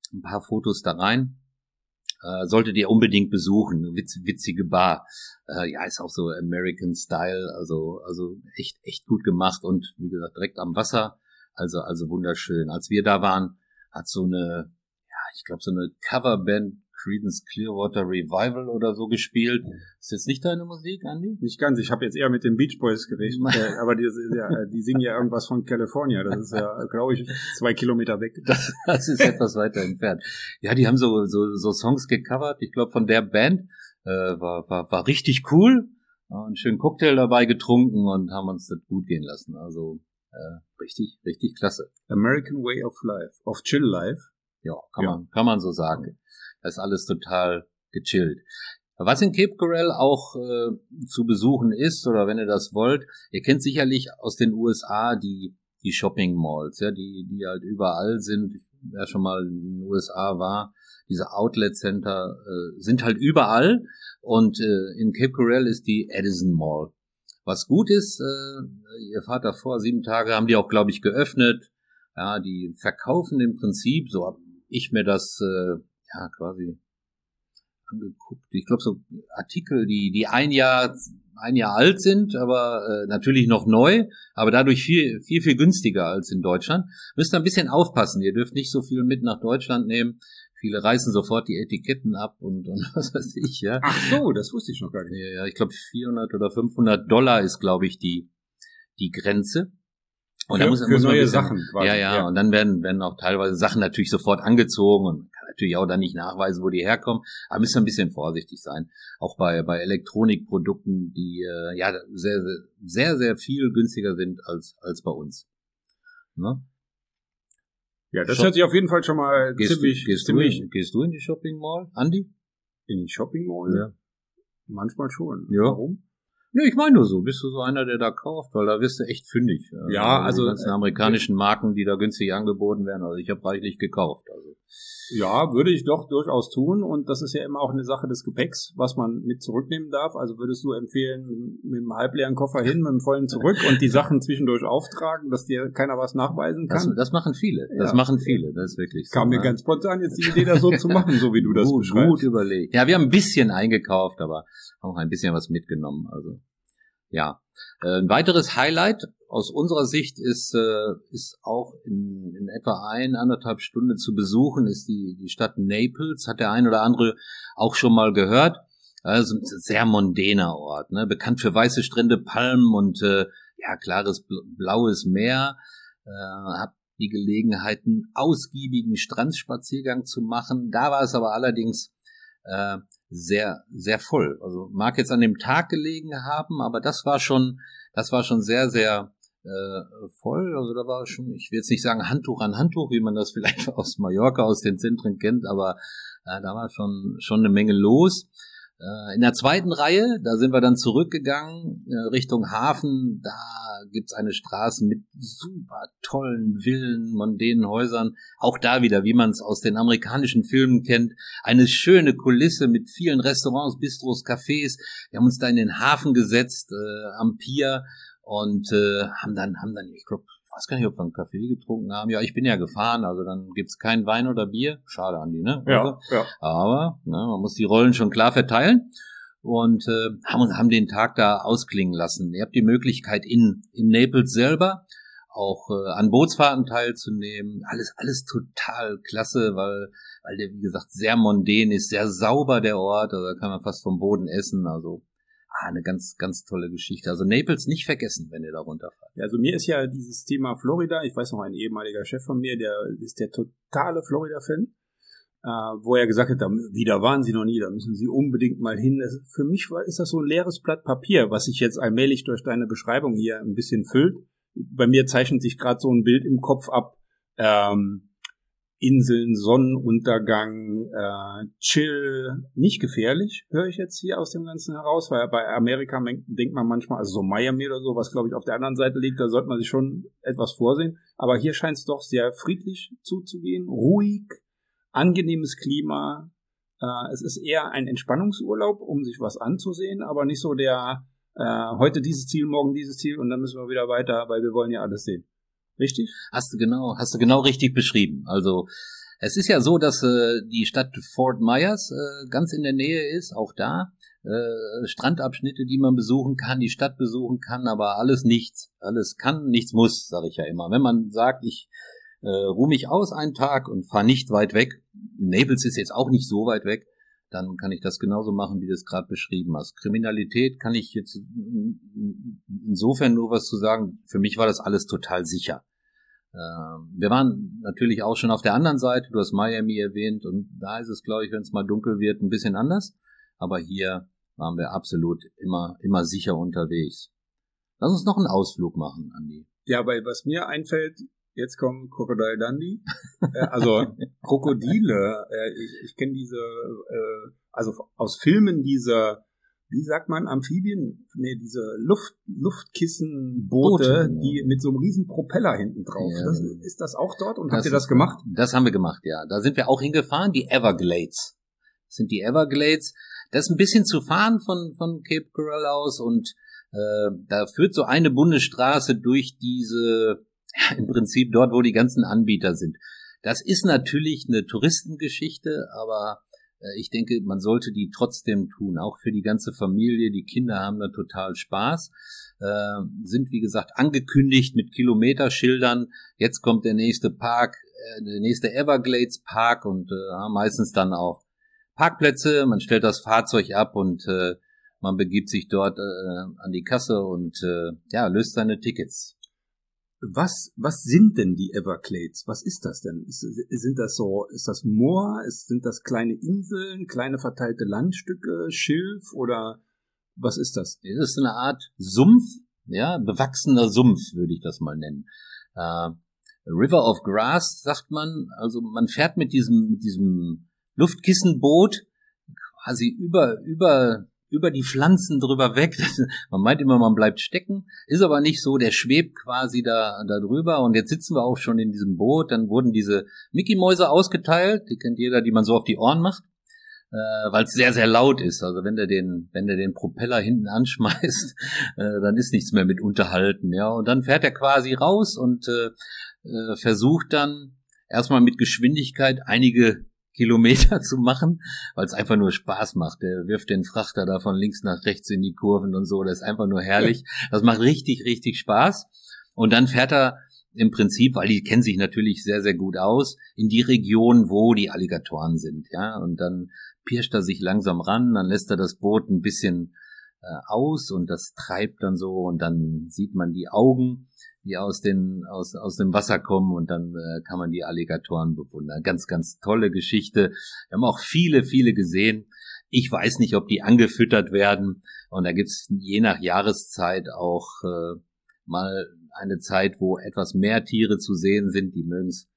ein paar Fotos da rein. Solltet ihr unbedingt besuchen. Witzige Bar. Ja, ist auch so American Style, also echt gut gemacht und wie gesagt direkt am Wasser, also wunderschön. Als wir da waren, hat so eine, ja, ich glaube so eine Coverband Creedence Clearwater Revival oder so gespielt. Ist jetzt nicht deine Musik, Andi?
Nicht ganz. Ich habe jetzt eher mit den Beach Boys gerechnet, aber die singen ja irgendwas von California. Das ist ja, glaube ich, 2 Kilometer weg.
Das ist etwas weiter entfernt. Ja, die haben so Songs gecovert. Ich glaube, von der Band war richtig cool. Einen schönen Cocktail dabei getrunken und haben uns das gut gehen lassen. Also richtig klasse.
American Way of Life, of Chill Life.
Ja, kann man so sagen. Das ist alles total gechillt. Was in Cape Coral auch zu besuchen ist, oder wenn ihr das wollt, ihr kennt sicherlich aus den USA die Shopping Malls, ja, die halt überall sind. Wer schon mal in den USA war, diese Outlet Center sind halt überall und in Cape Coral ist die Edison Mall. Was gut ist, ihr fahrt davor, 7 Tage haben die auch, glaube ich, geöffnet. Ja, die verkaufen im Prinzip, so habe ich mir das quasi angeguckt. Ich glaube, so Artikel, die ein Jahr alt sind, aber natürlich noch neu, aber dadurch viel günstiger als in Deutschland. Müsst ihr ein bisschen aufpassen. Ihr dürft nicht so viel mit nach Deutschland nehmen. Viele reißen sofort die Etiketten ab und was weiß ich, ja.
Ach so, das wusste ich noch gar nicht.
Ja, ich glaube $400 oder $500 ist, glaube ich, die Grenze. Und da muss
neue Sachen quasi.
Ja, und dann werden auch teilweise Sachen natürlich sofort angezogen und man kann natürlich auch dann nicht nachweisen, wo die herkommen. Aber müssen wir ein bisschen vorsichtig sein. Auch bei Elektronikprodukten, die sehr viel günstiger sind als bei uns. Ne?
Ja, das hört sich auf jeden Fall schon mal ziemlich.
Gehst du in die Shopping Mall, Andi?
In die Shopping Mall?
Ja.
Manchmal schon.
Ja.
Warum?
Ne, ich meine nur so. Bist du so einer, der da kauft? Weil da wirst du echt fündig.
Ja, also
die ganzen amerikanischen Marken, die da günstig angeboten werden. Also ich habe reichlich gekauft. Also.
Ja, würde ich doch durchaus tun. Und das ist ja immer auch eine Sache des Gepäcks, was man mit zurücknehmen darf. Also würdest du empfehlen, mit einem halbleeren Koffer hin, mit dem vollen zurück und die Sachen zwischendurch auftragen, dass dir keiner was nachweisen kann?
Das machen viele.
Ja.
Das ist wirklich so.
Kam mir ganz spontan jetzt die Idee, das so zu machen, so wie du das beschreibst.
Gut überlegt. Ja, wir haben ein bisschen eingekauft, aber auch ein bisschen was mitgenommen. Also ja. Ein weiteres Highlight aus unserer Sicht ist auch in etwa 1,5 Stunden zu besuchen, ist die Stadt Naples. Hat der ein oder andere auch schon mal gehört. Also ein sehr mondäner Ort, ne? Bekannt für weiße Strände, Palmen und klares blaues Meer. Hab die Gelegenheit, einen ausgiebigen Strandspaziergang zu machen. Da war es aber allerdings sehr, sehr voll. Also mag jetzt an dem Tag gelegen haben, aber das war schon sehr, sehr voll. Also da war schon, ich will jetzt nicht sagen Handtuch an Handtuch, wie man das vielleicht aus Mallorca, aus den Zentren kennt, aber da war schon eine Menge los. In der zweiten Reihe, da sind wir dann zurückgegangen Richtung Hafen. Da gibt's eine Straße mit super tollen Villen, mondänen Häusern. Auch da wieder, wie man es aus den amerikanischen Filmen kennt, eine schöne Kulisse mit vielen Restaurants, Bistros, Cafés. Wir haben uns da in den Hafen gesetzt am Pier und haben dann, ich glaube, ich weiß gar nicht, ob wir einen Kaffee getrunken haben. Ja, ich bin ja gefahren, also dann gibt's kein Wein oder Bier. Schade, Andi, ne?
Ja.
Aber man muss die Rollen schon klar verteilen und haben den Tag da ausklingen lassen. Ihr habt die Möglichkeit in Naples selber auch an Bootsfahrten teilzunehmen. Alles total klasse, weil der, wie gesagt, sehr mondän ist, sehr sauber der Ort. Also da kann man fast vom Boden essen. Also eine ganz, ganz tolle Geschichte. Also Naples nicht vergessen, wenn ihr da runterfahrt.
Ja, also mir ist ja dieses Thema Florida, ich weiß noch, ein ehemaliger Chef von mir, der ist der totale Florida-Fan, wo er gesagt hat, da waren Sie noch nie, da müssen Sie unbedingt mal hin. Für mich ist das so ein leeres Blatt Papier, was sich jetzt allmählich durch deine Beschreibung hier ein bisschen füllt. Bei mir zeichnet sich gerade so ein Bild im Kopf ab, Inseln, Sonnenuntergang, chill, nicht gefährlich, höre ich jetzt hier aus dem Ganzen heraus, weil bei Amerika denkt man manchmal, also so Miami oder so, was glaube ich auf der anderen Seite liegt, da sollte man sich schon etwas vorsehen, aber hier scheint es doch sehr friedlich zuzugehen, ruhig, angenehmes Klima, es ist eher ein Entspannungsurlaub, um sich was anzusehen, aber nicht so der, heute dieses Ziel, morgen dieses Ziel und dann müssen wir wieder weiter, weil wir wollen ja alles sehen. Richtig?
Hast du genau richtig beschrieben. Also Es ist ja so, dass die Stadt Fort Myers ganz in der Nähe ist, auch da. Strandabschnitte, die man besuchen kann, die Stadt besuchen kann, aber alles nichts. Alles kann, nichts muss, sage ich ja immer. Wenn man sagt, ich ruhe mich aus einen Tag und fahre nicht weit weg, Naples ist jetzt auch nicht so weit weg, dann kann ich das genauso machen, wie du es gerade beschrieben hast. Kriminalität kann ich jetzt insofern nur was zu sagen. Für mich war das alles total sicher. Wir waren natürlich auch schon auf der anderen Seite, du hast Miami erwähnt, und da ist es, glaube ich, wenn es mal dunkel wird, ein bisschen anders. Aber hier waren wir absolut immer sicher unterwegs. Lass uns noch einen Ausflug machen, Andi.
Ja, weil was mir einfällt, jetzt kommt Crocodile Dundee. Also Krokodile, ich kenne diese, also aus Filmen diese, wie sagt man, Amphibien? Nee, diese Luftkissenboote, die mit so einem riesen Propeller hinten drauf.
Ja.
Ist das auch dort? Und habt ihr das gemacht?
Das haben wir gemacht, ja. Da sind wir auch hingefahren, die Everglades. Das sind die Everglades. Das ist ein bisschen zu fahren von Cape Coral aus, und da führt so eine Bundesstraße durch diese, im Prinzip dort, wo die ganzen Anbieter sind. Das ist natürlich eine Touristengeschichte, aber ich denke, man sollte die trotzdem tun, auch für die ganze Familie. Die Kinder haben da total Spaß, sind wie gesagt angekündigt mit Kilometerschildern. Jetzt kommt der nächste Park, der nächste Everglades Park, und meistens dann auch Parkplätze. Man stellt das Fahrzeug ab und man begibt sich dort an die Kasse und löst seine Tickets.
Was sind denn die Everglades? Was ist das denn? Sind das so, ist das Moor? Sind das kleine Inseln, kleine verteilte Landstücke, Schilf, oder was ist das?
Es ist eine Art Sumpf, ja, bewachsener Sumpf, würde ich das mal nennen. River of Grass, sagt man. Also man fährt mit diesem Luftkissenboot quasi über die Pflanzen drüber weg. Man meint immer, man bleibt stecken, ist aber nicht so, der schwebt quasi da drüber, und jetzt sitzen wir auch schon in diesem Boot. Dann wurden diese Mickey-Mäuse ausgeteilt, die kennt jeder, die man so auf die Ohren macht, weil es sehr, sehr laut ist. Also wenn der den Propeller hinten anschmeißt, dann ist nichts mehr mit unterhalten, ja. Und dann fährt er quasi raus und versucht dann erstmal mit Geschwindigkeit einige Kilometer zu machen, weil es einfach nur Spaß macht. Der wirft den Frachter da von links nach rechts in die Kurven und so. Das ist einfach nur herrlich. Das macht richtig, richtig Spaß. Und dann fährt er im Prinzip, weil die kennen sich natürlich sehr, sehr gut aus, in die Region, wo die Alligatoren sind. Ja, und dann pirscht er sich langsam ran, dann lässt er das Boot ein bisschen aus, und das treibt dann so, und dann sieht man die Augen, die aus dem Wasser kommen, und dann kann man die Alligatoren bewundern. Ganz, ganz tolle Geschichte. Wir haben auch viele, viele gesehen. Ich weiß nicht, ob die angefüttert werden, und da gibt's je nach Jahreszeit auch mal eine Zeit, wo etwas mehr Tiere zu sehen sind. Die mögen's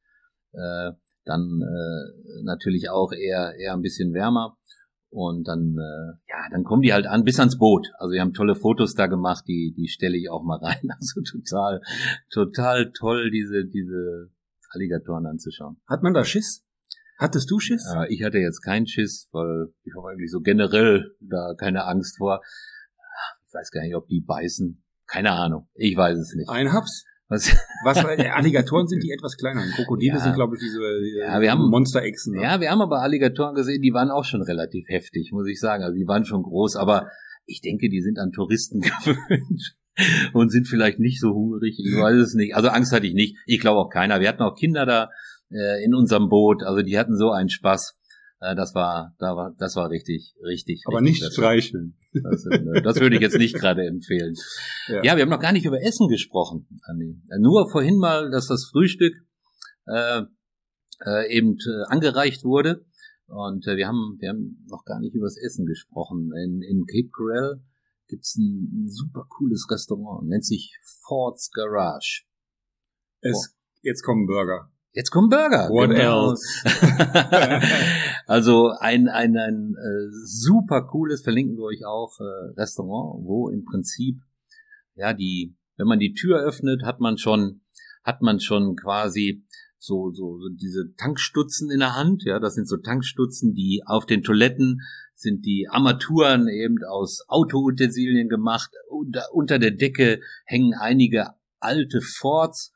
dann natürlich auch eher ein bisschen wärmer. Und dann kommen die halt an bis ans Boot. Also wir haben tolle Fotos da gemacht, die stelle ich auch mal rein. Also total toll, diese Alligatoren anzuschauen.
Hat man da Schiss? Hattest du Schiss?
Ich hatte jetzt keinen Schiss, weil ich habe eigentlich so generell da keine Angst vor. Ich weiß gar nicht, ob die beißen. Keine Ahnung. Ich weiß es nicht.
Ein Haps?
Was?
Alligatoren sind die etwas kleiner. Krokodile sind, glaube ich, diese
wir haben
Monsterechsen. Ne?
Ja, wir haben aber Alligatoren gesehen, die waren auch schon relativ heftig, muss ich sagen. Also die waren schon groß, aber ich denke, die sind an Touristen gewöhnt und sind vielleicht nicht so hungrig. Ich weiß es nicht. Also Angst hatte ich nicht. Ich glaube auch keiner. Wir hatten auch Kinder da in unserem Boot. Also die hatten so einen Spaß. Das war richtig.
Aber nicht streicheln.
Das würde ich jetzt nicht gerade empfehlen. Ja, wir haben noch gar nicht über Essen gesprochen, Andi. Nur vorhin mal, dass das Frühstück eben angereicht wurde. Und wir haben noch gar nicht über das Essen gesprochen. In Cape Coral gibt's ein super cooles Restaurant, nennt sich Fort's Garage.
Jetzt kommen Burger.
What
genau.
Else? Also ein super cooles, verlinken wir euch auch, Restaurant, wo im Prinzip, ja, wenn man die Tür öffnet, hat man schon quasi so diese Tankstutzen in der Hand, ja, das sind so Tankstutzen, die auf den Toiletten sind die Armaturen eben aus Autoutensilien gemacht, unter der Decke hängen einige alte Forts.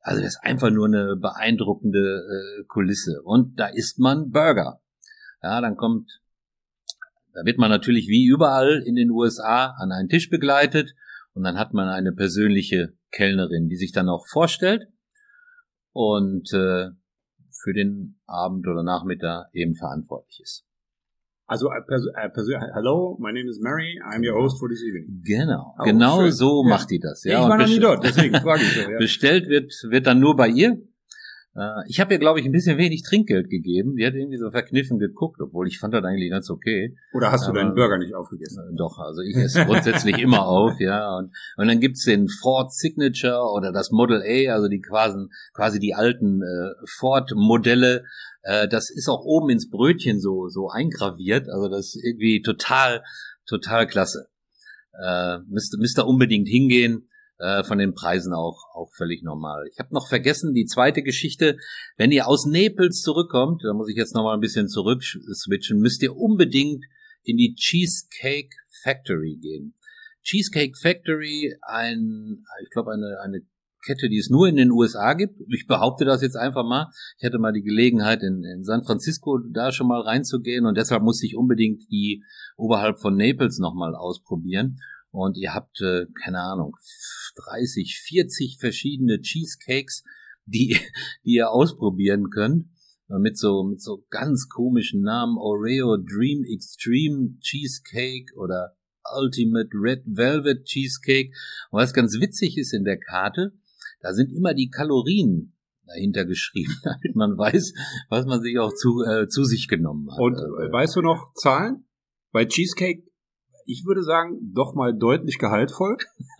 Also das ist einfach nur eine beeindruckende Kulisse. Und da isst man Burger. Ja, da wird man natürlich wie überall in den USA an einen Tisch begleitet und dann hat man eine persönliche Kellnerin, die sich dann auch vorstellt und für den Abend oder Nachmittag eben verantwortlich ist.
Also, hello, my name is Mary, I'm your host for this evening.
Genau,
Oh,
genau
schön.
so
Ja.
macht die das. Ja,
Ich war noch nie dort, deswegen frage ich so. Ja.
Bestellt wird dann nur bei ihr. Ich habe ihr, glaube ich, ein bisschen wenig Trinkgeld gegeben. Die hat irgendwie so verkniffen geguckt, obwohl ich fand das eigentlich ganz okay.
Oder hast du deinen Burger nicht aufgegessen?
Doch, also ich esse grundsätzlich immer auf, ja. Und dann gibt's den Ford Signature oder das Model A, also die quasi die alten Ford-Modelle. Das ist auch oben ins Brötchen so eingraviert. Also das ist irgendwie total klasse. Müsst ihr unbedingt hingehen. Von den Preisen auch völlig normal. Ich habe noch vergessen, die zweite Geschichte, wenn ihr aus Naples zurückkommt, da muss ich jetzt nochmal ein bisschen zurück switchen, müsst ihr unbedingt in die Cheesecake Factory gehen. Cheesecake Factory, ich glaube eine Kette, die es nur in den USA gibt. Ich behaupte das jetzt einfach mal. Ich hatte mal die Gelegenheit, in San Francisco da schon mal reinzugehen und deshalb musste ich unbedingt die oberhalb von Naples nochmal ausprobieren. Und ihr habt, keine Ahnung, 30, 40 verschiedene Cheesecakes, die ihr ausprobieren könnt. Mit so ganz komischen Namen. Oreo Dream Extreme Cheesecake oder Ultimate Red Velvet Cheesecake. Und was ganz witzig ist in der Karte, da sind immer die Kalorien dahinter geschrieben, damit man weiß, was man sich auch zu sich genommen hat.
Und weißt du noch Zahlen? Bei Cheesecake, ich würde sagen, doch mal deutlich gehaltvoll.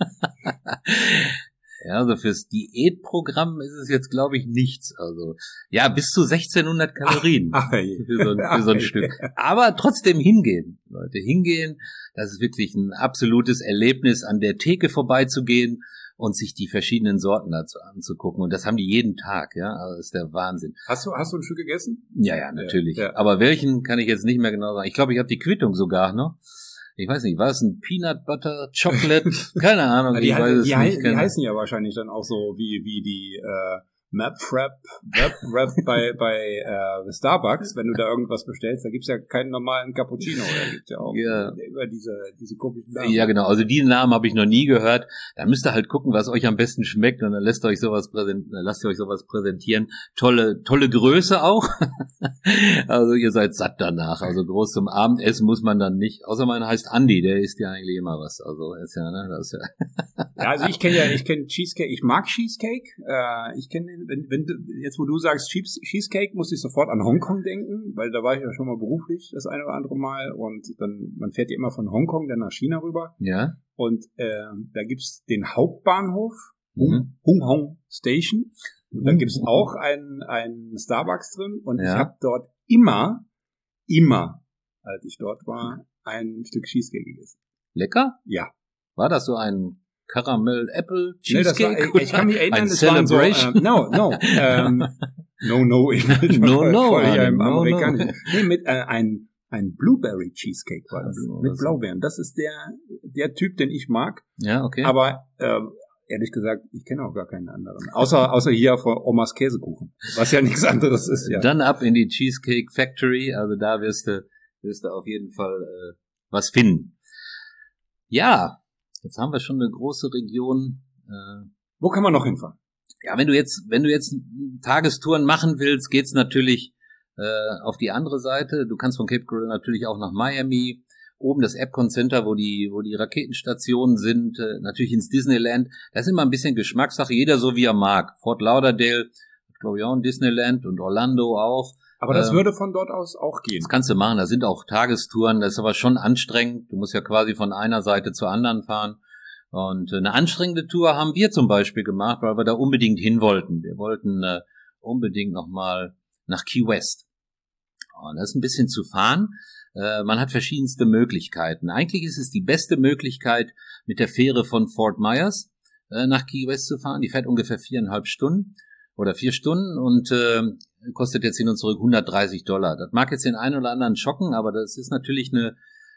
Ja, also fürs Diätprogramm ist es jetzt, glaube ich, nichts. Also ja, bis zu 1600 Kalorien für so ein Stück. Aber trotzdem hingehen, Leute, hingehen. Das ist wirklich ein absolutes Erlebnis, an der Theke vorbeizugehen und sich die verschiedenen Sorten dazu anzugucken. Und das haben die jeden Tag, ja. Also das ist der Wahnsinn.
Hast du ein Stück gegessen?
Ja, natürlich.
Ja.
Aber welchen kann ich jetzt nicht mehr genau sagen. Ich glaube, ich habe die Quittung sogar noch. Ich weiß nicht, war es ein Peanut Butter Chocolate? Keine Ahnung, ich weiß es nicht.
Die heißen ja wahrscheinlich dann auch so wie die Wrap bei Starbucks, wenn du da irgendwas bestellst, da gibt's ja keinen normalen Cappuccino, da gibt's ja auch über diese komischen Namen.
Ja, genau, also die Namen habe ich noch nie gehört. Da müsst ihr halt gucken, was euch am besten schmeckt und dann lasst ihr euch sowas präsentieren. Tolle Größe auch. Also ihr seid satt danach. Also groß zum Abendessen muss man dann nicht, außer man heißt Andi, der isst ja eigentlich immer was. Also ist ja, ne, das ist ja.
Ja, also ich kenne Cheesecake, ich mag Cheesecake. Ich kenne wenn du, jetzt wo du sagst Cheesecake, muss ich sofort an Hongkong denken, weil da war ich ja schon mal beruflich das eine oder andere Mal und dann, man fährt ja immer von Hongkong dann nach China rüber.
Ja.
Und da gibt's den Hauptbahnhof, Hung Hong Station. Und da gibt's auch einen Starbucks drin und ich habe dort immer, als ich dort war, ein Stück Cheesecake gegessen.
Lecker?
Ja.
War das so ein Caramel Apple
Nee,
Cheesecake?
ich kann mich erinnern,
ein
das waren so,
Celebration?
no, amerikanisch. Nee, mit ein Blueberry Cheesecake war das. Mit Blaubeeren. Das ist der Typ, den ich mag.
Ja, okay.
Aber ehrlich gesagt, ich kenne auch gar keinen anderen. Außer hier von Omas Käsekuchen. Was ja nichts anderes ist, ja.
Dann ab in die Cheesecake Factory. Also da wirst du auf jeden Fall was finden. Ja. Jetzt haben wir schon eine große Region.
Wo kann man noch hinfahren?
Ja, wenn du jetzt Tagestouren machen willst, geht's natürlich auf die andere Seite. Du kannst von Cape Coral natürlich auch nach Miami, oben das Epcot Center, wo die Raketenstationen sind, natürlich ins Disneyland. Das ist immer ein bisschen Geschmackssache, jeder so wie er mag. Fort Lauderdale, glaube ich auch ein Disneyland und Orlando auch.
Aber das würde von dort aus auch gehen.
Das kannst du machen, da sind auch Tagestouren, das ist aber schon anstrengend. Du musst ja quasi von einer Seite zur anderen fahren. Und eine anstrengende Tour haben wir zum Beispiel gemacht, weil wir da unbedingt hin wollten. Wir wollten unbedingt nochmal nach Key West. Und das ist ein bisschen zu fahren. Man hat verschiedenste Möglichkeiten. Eigentlich ist es die beste Möglichkeit, mit der Fähre von Fort Myers nach Key West zu fahren. Die fährt ungefähr 4,5 Stunden oder 4 Stunden und kostet jetzt hin und zurück $130. Das mag jetzt den einen oder anderen schocken, aber das ist natürlich eine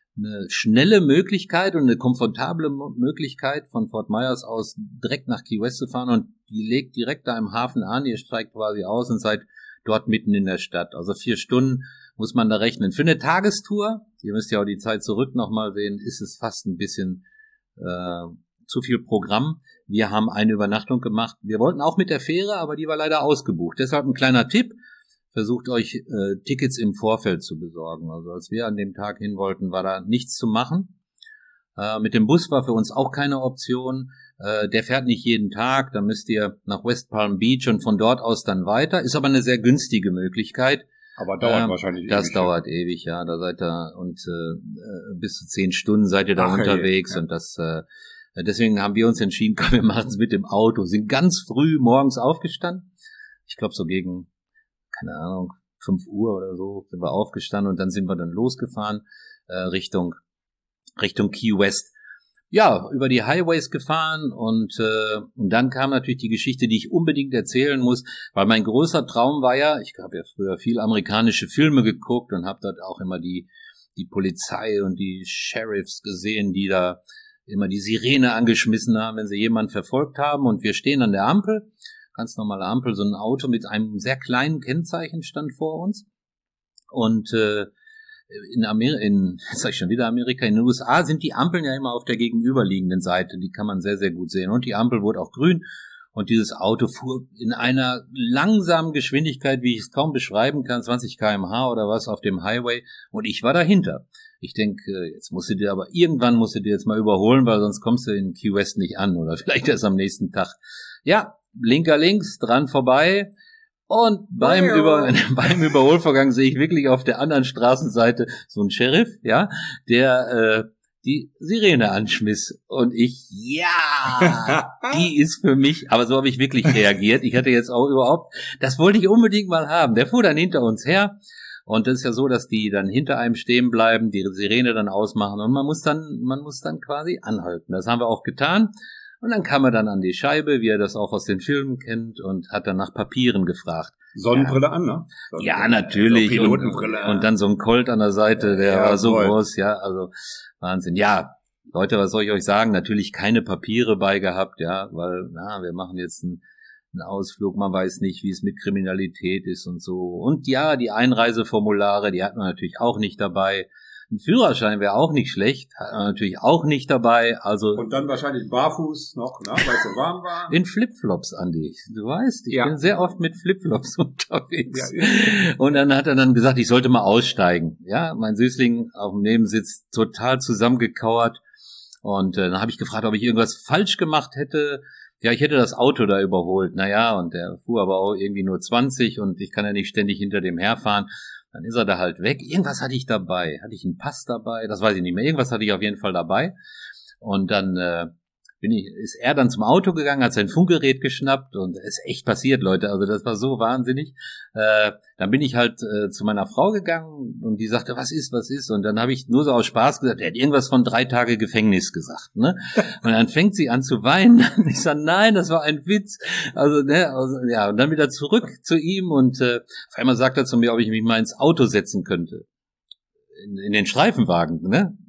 eine schnelle Möglichkeit und eine komfortable Möglichkeit, von Fort Myers aus direkt nach Key West zu fahren, und die legt direkt da im Hafen an, ihr steigt quasi aus und seid dort mitten in der Stadt. Also 4 Stunden muss man da rechnen. Für eine Tagestour, ihr müsst ja auch die Zeit zurück nochmal sehen, ist es fast ein bisschen zu viel Programm. Wir haben eine Übernachtung gemacht. Wir wollten auch mit der Fähre, aber die war leider ausgebucht. Deshalb ein kleiner Tipp: Versucht euch Tickets im Vorfeld zu besorgen. Also als wir an dem Tag hin wollten, war da nichts zu machen. Mit dem Bus war für uns auch keine Option. Der fährt nicht jeden Tag. Da müsst ihr nach West Palm Beach und von dort aus dann weiter. Ist aber eine sehr günstige Möglichkeit.
Aber dauert wahrscheinlich ewig.
Das dauert ewig, ja. Da seid ihr und bis zu 10 Stunden seid ihr da unterwegs. Ja. Und das deswegen haben wir uns entschieden, komm, wir machen es mit dem Auto. Sind ganz früh morgens aufgestanden. Ich glaube so gegen, keine Ahnung, 5 Uhr oder so sind wir aufgestanden, und dann sind wir dann losgefahren Richtung Key West. Ja, über die Highways gefahren, und dann kam natürlich die Geschichte, die ich unbedingt erzählen muss, weil mein großer Traum war ja, ich habe ja früher viel amerikanische Filme geguckt und habe dort auch immer die Polizei und die Sheriffs gesehen, die da immer die Sirene angeschmissen haben, wenn sie jemanden verfolgt haben, und wir stehen an der Ampel, ganz normale Ampel, so ein Auto mit einem sehr kleinen Kennzeichen stand vor uns, und jetzt sag ich schon wieder Amerika, in den USA sind die Ampeln ja immer auf der gegenüberliegenden Seite, die kann man sehr, sehr gut sehen, und die Ampel wurde auch grün, und dieses Auto fuhr in einer langsamen Geschwindigkeit, wie ich es kaum beschreiben kann, 20 km/h oder was, auf dem Highway, und ich war dahinter. Ich denke, irgendwann musst du dir jetzt mal überholen, weil sonst kommst du in Key West nicht an, oder vielleicht erst am nächsten Tag. Ja, Blinker links, dran vorbei, und beim Überholvorgang sehe ich wirklich auf der anderen Straßenseite so einen Sheriff, ja, der die Sirene anschmiss, und die ist für mich, aber so habe ich wirklich reagiert. Ich hatte jetzt auch das wollte ich unbedingt mal haben. Der fuhr dann hinter uns her, und das ist ja so, dass die dann hinter einem stehen bleiben, die Sirene dann ausmachen, und man muss dann quasi anhalten. Das haben wir auch getan. Und dann kam er dann an die Scheibe, wie er das auch aus den Filmen kennt, und hat dann nach Papieren gefragt.
Sonnenbrille an, ne?
Ja, natürlich.
Also Pilotenbrille.
Und dann so ein Colt an der Seite, der war so groß, ja, also Wahnsinn. Ja, Leute, was soll ich euch sagen? Natürlich keine Papiere bei gehabt, ja, weil, wir machen jetzt einen Ausflug, man weiß nicht, wie es mit Kriminalität ist und so. Und ja, die Einreiseformulare, die hat man natürlich auch nicht dabei. Ein Führerschein wäre auch nicht schlecht, hat man natürlich auch nicht dabei. Also
und dann wahrscheinlich barfuß noch, ne, weil es so warm war.
In Flipflops, Andi. Du weißt, ich bin sehr oft mit Flipflops unterwegs. Ja. Und dann hat er dann gesagt, ich sollte mal aussteigen. Ja, mein Süßling auf dem Nebensitz total zusammengekauert. Und dann habe ich gefragt, ob ich irgendwas falsch gemacht hätte. Ja, ich hätte das Auto da überholt. Naja, und der fuhr aber auch irgendwie nur 20, und ich kann ja nicht ständig hinter dem herfahren. Dann ist er da halt weg. Irgendwas hatte ich dabei. Hatte ich einen Pass dabei? Das weiß ich nicht mehr. Irgendwas hatte ich auf jeden Fall dabei. Und dann ist er dann zum Auto gegangen, hat sein Funkgerät geschnappt, und es ist echt passiert, Leute. Also das war so wahnsinnig. Dann bin ich halt zu meiner Frau gegangen, und die sagte, was ist? Und dann habe ich nur so aus Spaß gesagt, er hat irgendwas von 3 Tage Gefängnis gesagt, ne? Und dann fängt sie an zu weinen. Ich sage, nein, das war ein Witz. Und dann wieder zurück zu ihm, und auf einmal sagt er zu mir, ob ich mich mal ins Auto setzen könnte. In den Streifenwagen, ne?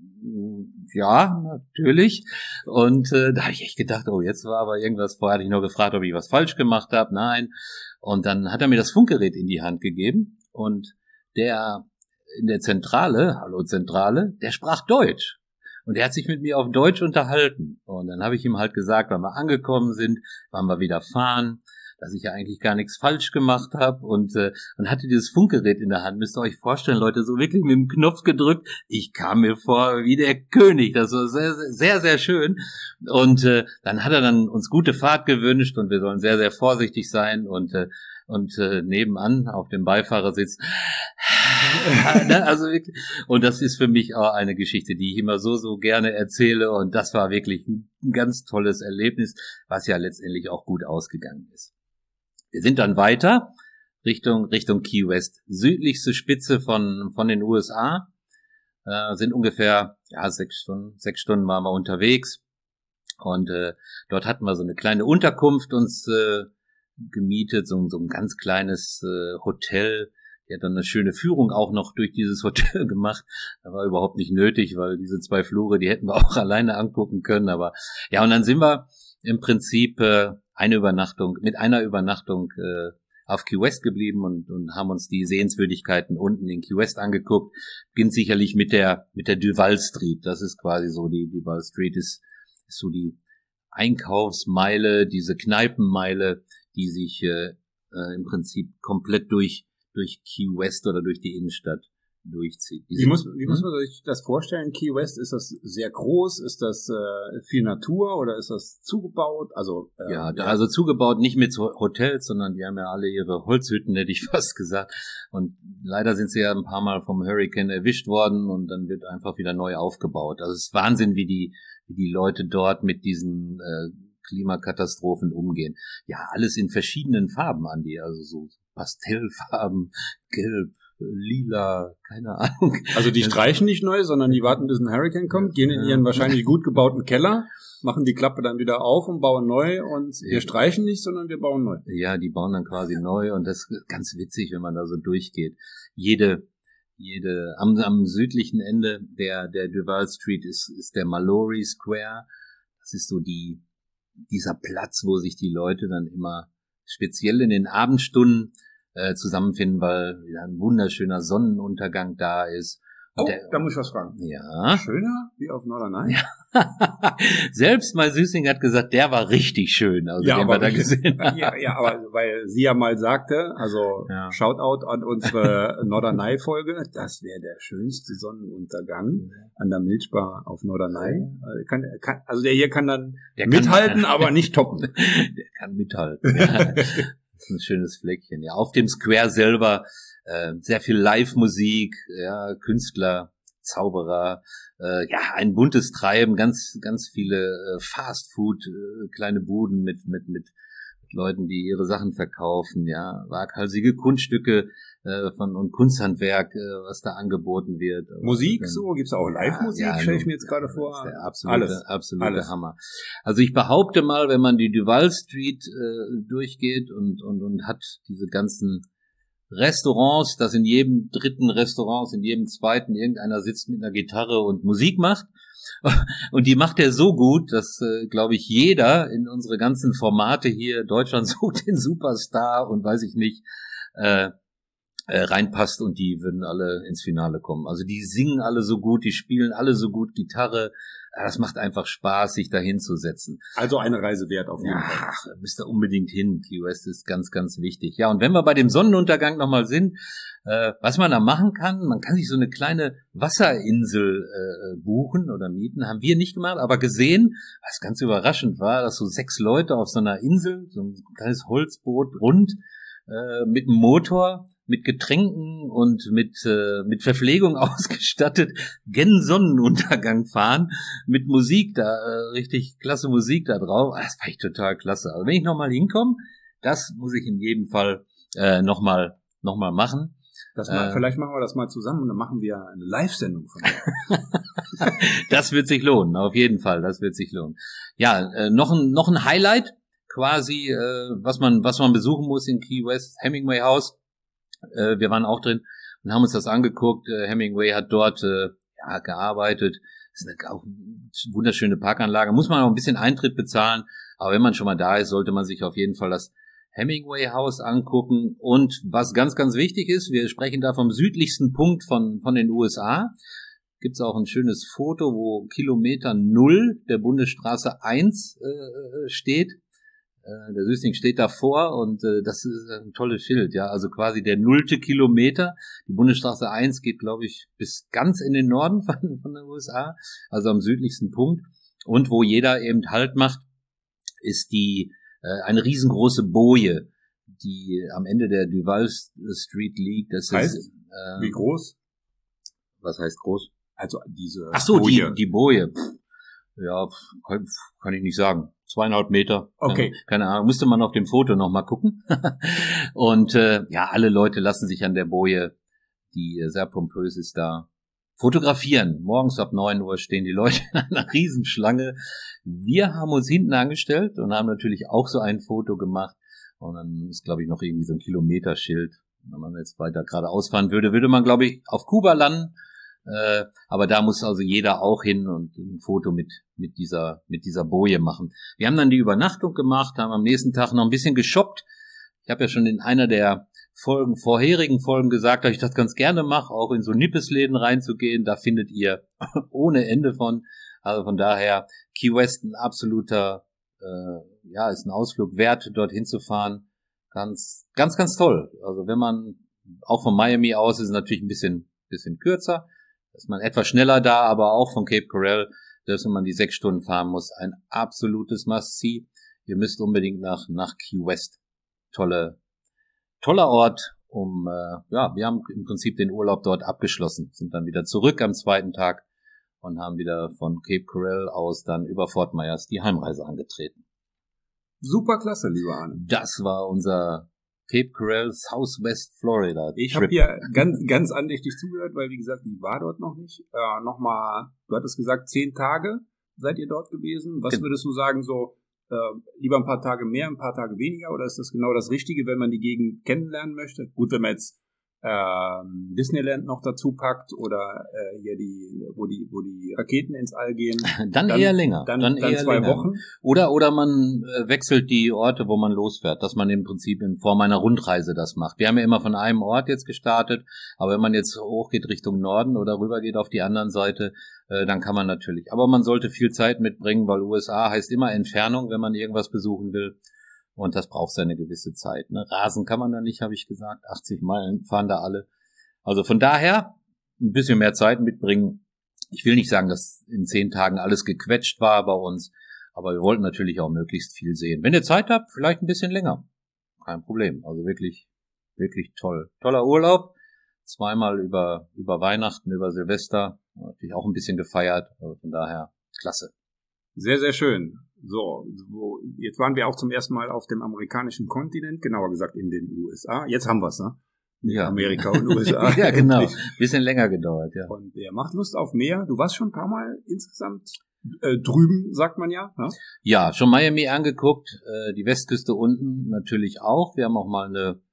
Ja, natürlich. Und da habe ich echt gedacht, jetzt war aber irgendwas, vorher hatte ich nur gefragt, ob ich was falsch gemacht habe. Nein. Und dann hat er mir das Funkgerät in die Hand gegeben, und der in der Zentrale, hallo Zentrale, der sprach Deutsch. Und er hat sich mit mir auf Deutsch unterhalten. Und dann habe ich ihm halt gesagt, wann wir angekommen sind, wann wir wieder fahren, dass ich ja eigentlich gar nichts falsch gemacht habe, und hatte dieses Funkgerät in der Hand. Müsst ihr euch vorstellen, Leute, so wirklich mit dem Knopf gedrückt. Ich kam mir vor wie der König. Das war sehr, sehr, sehr schön. Und dann hat er dann uns gute Fahrt gewünscht, und wir sollen sehr, sehr vorsichtig sein, und nebenan auf dem Beifahrersitz. Also wirklich. Und das ist für mich auch eine Geschichte, die ich immer so gerne erzähle, und das war wirklich ein ganz tolles Erlebnis, was ja letztendlich auch gut ausgegangen ist. Wir sind dann weiter Richtung Key West, südlichste Spitze von den USA, sind ungefähr 6 Stunden waren wir unterwegs, und dort hatten wir so eine kleine Unterkunft uns gemietet, so ein ganz kleines Hotel. Die hat dann eine schöne Führung auch noch durch dieses Hotel gemacht. Das war überhaupt nicht nötig, weil diese 2 Flure, die hätten wir auch alleine angucken können. Aber ja, und dann sind wir im Prinzip mit einer Übernachtung auf Key West geblieben und haben uns die Sehenswürdigkeiten unten in Key West angeguckt. Beginnt sicherlich mit der Duval Street. Das ist quasi so, die Duval Street ist so die Einkaufsmeile, diese Kneipenmeile, die sich im Prinzip komplett durch Key West oder durch die Innenstadt durchzieht.
Wie muss man sich das vorstellen? Key West, ist das sehr groß? Ist das viel Natur oder ist das zugebaut? Also
also zugebaut, nicht mit Hotels, sondern die haben ja alle ihre Holzhütten, hätte ich fast gesagt. Und leider sind sie ja ein paar Mal vom Hurricane erwischt worden und dann wird einfach wieder neu aufgebaut. Also es ist Wahnsinn, wie die Leute dort mit diesen Klimakatastrophen umgehen. Ja, alles in verschiedenen Farben, Andi, also so Pastellfarben, gelb, lila, keine Ahnung.
Also die streichen nicht neu, sondern die warten, bis ein Hurricane kommt, gehen in ihren wahrscheinlich gut gebauten Keller, machen die Klappe dann wieder auf und bauen neu und wir streichen nicht, sondern wir bauen neu.
Ja, die bauen dann quasi neu und das ist ganz witzig, wenn man da so durchgeht. Am südlichen Ende der Duval Street ist der Mallory Square. Das ist so dieser Platz, wo sich die Leute dann immer speziell in den Abendstunden zusammenfinden, weil wieder ein wunderschöner Sonnenuntergang da ist.
Da muss ich was fragen.
Ja.
Schöner wie auf Norderney?
Ja. Selbst mein Süßling hat gesagt, der war richtig schön, also den wir da gesehen haben.
Ja, aber weil sie ja mal sagte, also Shoutout an unsere Norderney-Folge, das wäre der schönste Sonnenuntergang an der Milchbar auf Norderney. Also der hier kann dann mithalten, aber nicht toppen.
Der kann mithalten, ja. Das ist ein schönes Fleckchen. Ja, auf dem Square selber sehr viel Live-Musik, ja, Künstler, Zauberer, ein buntes Treiben, ganz viele Fast-Food, kleine Buden mit Leuten, die ihre Sachen verkaufen, ja, waghalsige Kunststücke und Kunsthandwerk, was da angeboten wird.
Musik, so gibt's auch Live-Musik, stelle ich mir jetzt gerade vor.
Das ist der absolute Hammer. Also ich behaupte mal, wenn man die Duval Street durchgeht und hat diese ganzen Restaurants, dass in jedem dritten Restaurant, in jedem zweiten irgendeiner sitzt mit einer Gitarre und Musik macht. Und die macht er so gut, dass, glaube ich, jeder in unsere ganzen Formate hier, Deutschland sucht den Superstar und weiß ich nicht, reinpasst und die würden alle ins Finale kommen. Also die singen alle so gut, die spielen alle so gut Gitarre. Das macht einfach Spaß, sich da hinzusetzen.
Also eine Reise wert auf jeden Fall.
Ach, müsst ihr unbedingt hin. Key West ist ganz, ganz wichtig. Ja, und wenn wir bei dem Sonnenuntergang nochmal sind, was man da machen kann, man kann sich so eine kleine Wasserinsel buchen oder mieten. Haben wir nicht gemacht, aber gesehen, was ganz überraschend war, dass so 6 Leute auf so einer Insel, so ein kleines Holzboot rund, mit einem Motor, mit Getränken und mit Verpflegung ausgestattet, gen Sonnenuntergang fahren, mit Musik da, richtig klasse Musik da drauf. Das war echt total klasse. Also wenn ich nochmal hinkomme, das muss ich in jedem Fall nochmal machen.
Vielleicht machen wir das mal zusammen und dann machen wir eine Live-Sendung von dir.
Das wird sich lohnen, auf jeden Fall, das wird sich lohnen. Ja, noch ein Highlight quasi, was man besuchen muss in Key West, Hemingway House. Wir waren auch drin und haben uns das angeguckt. Hemingway hat dort gearbeitet. Das ist auch eine wunderschöne Parkanlage. Muss man auch ein bisschen Eintritt bezahlen. Aber wenn man schon mal da ist, sollte man sich auf jeden Fall das Hemingway House angucken. Und was ganz, ganz wichtig ist, wir sprechen da vom südlichsten Punkt von den USA. Gibt's auch ein schönes Foto, wo Kilometer 0 der Bundesstraße 1 steht. Der Süßling steht davor und das ist ein tolles Schild, ja, also quasi der 0. Kilometer. Die Bundesstraße 1 geht, glaube ich, bis ganz in den Norden von den USA, also am südlichsten Punkt. Und wo jeder eben Halt macht, ist eine riesengroße Boje, die am Ende der Duval Street liegt. Das
heißt, wie groß?
Was heißt groß?
Also diese
Boje. Die Boje. Ja, kann ich nicht sagen. 2,5 Meter.
Okay.
Keine Ahnung. Müsste man auf dem Foto noch mal gucken. Und alle Leute lassen sich an der Boje, die sehr pompös ist, da fotografieren. Morgens ab 9 Uhr stehen die Leute in einer Riesenschlange. Wir haben uns hinten angestellt und haben natürlich auch so ein Foto gemacht. Und dann ist, glaube ich, noch irgendwie so ein Kilometerschild. Wenn man jetzt weiter geradeaus fahren würde, würde man, glaube ich, auf Kuba landen. Aber da muss also jeder auch hin und ein Foto mit dieser Boje machen. Wir haben dann die Übernachtung gemacht, haben am nächsten Tag noch ein bisschen geshoppt. Ich habe ja schon in einer der vorherigen Folgen gesagt, dass ich das ganz gerne mache, auch in so Nippesläden reinzugehen. Da findet ihr ohne Ende von. Also von daher, Key West ein absoluter, ist ein Ausflug wert, dorthin zu fahren. Ganz, ganz, ganz toll. Also wenn man, auch von Miami aus, ist es natürlich ein bisschen kürzer. Ist man etwas schneller da, aber auch von Cape Coral, dass man die 6 Stunden fahren muss, ein absolutes Must-See. Ihr müsst unbedingt nach Key West. Toller Ort, wir haben im Prinzip den Urlaub dort abgeschlossen, sind dann wieder zurück am zweiten Tag und haben wieder von Cape Coral aus dann über Fort Myers die Heimreise angetreten.
Super klasse, lieber Arne.
Das war unser Cape Coral, Southwest Florida.
Ich habe hier ganz, ganz andächtig zugehört, weil, wie gesagt, ich war dort noch nicht. Nochmal, du hattest gesagt, 10 Tage seid ihr dort gewesen. Was würdest du sagen, so lieber ein paar Tage mehr, ein paar Tage weniger? Oder ist das genau das Richtige, wenn man die Gegend kennenlernen möchte? Gut, wenn man jetzt Disneyland noch dazu packt oder hier wo die Raketen ins All gehen.
Dann eher länger.
Dann
eher
2
länger.
Wochen.
Oder man wechselt die Orte, wo man losfährt, dass man im Prinzip in Form einer Rundreise das macht. Wir haben ja immer von einem Ort jetzt gestartet, aber wenn man jetzt hochgeht Richtung Norden oder rüber geht auf die anderen Seite, dann kann man natürlich. Aber man sollte viel Zeit mitbringen, weil USA heißt immer Entfernung, wenn man irgendwas besuchen will. Und das braucht seine gewisse Zeit. Ne? Rasen kann man da nicht, habe ich gesagt. 80 Meilen fahren da alle. Also von daher ein bisschen mehr Zeit mitbringen. Ich will nicht sagen, dass in 10 Tagen alles gequetscht war bei uns. Aber wir wollten natürlich auch möglichst viel sehen. Wenn ihr Zeit habt, vielleicht ein bisschen länger. Kein Problem. Also wirklich, wirklich toll. Toller Urlaub. 2-mal über Weihnachten, über Silvester. Natürlich auch ein bisschen gefeiert. Also von daher, klasse.
Sehr, sehr schön. So, jetzt waren wir auch zum ersten Mal auf dem amerikanischen Kontinent, genauer gesagt in den USA. Jetzt haben wir's, ne?
Ja.
Amerika und USA.
Ja, genau. Bisschen länger gedauert, ja.
Und der macht Lust auf mehr. Du warst schon ein paar Mal insgesamt drüben, sagt man ja. Ne?
Ja, schon Miami angeguckt, die Westküste unten natürlich auch. Wir haben auch mal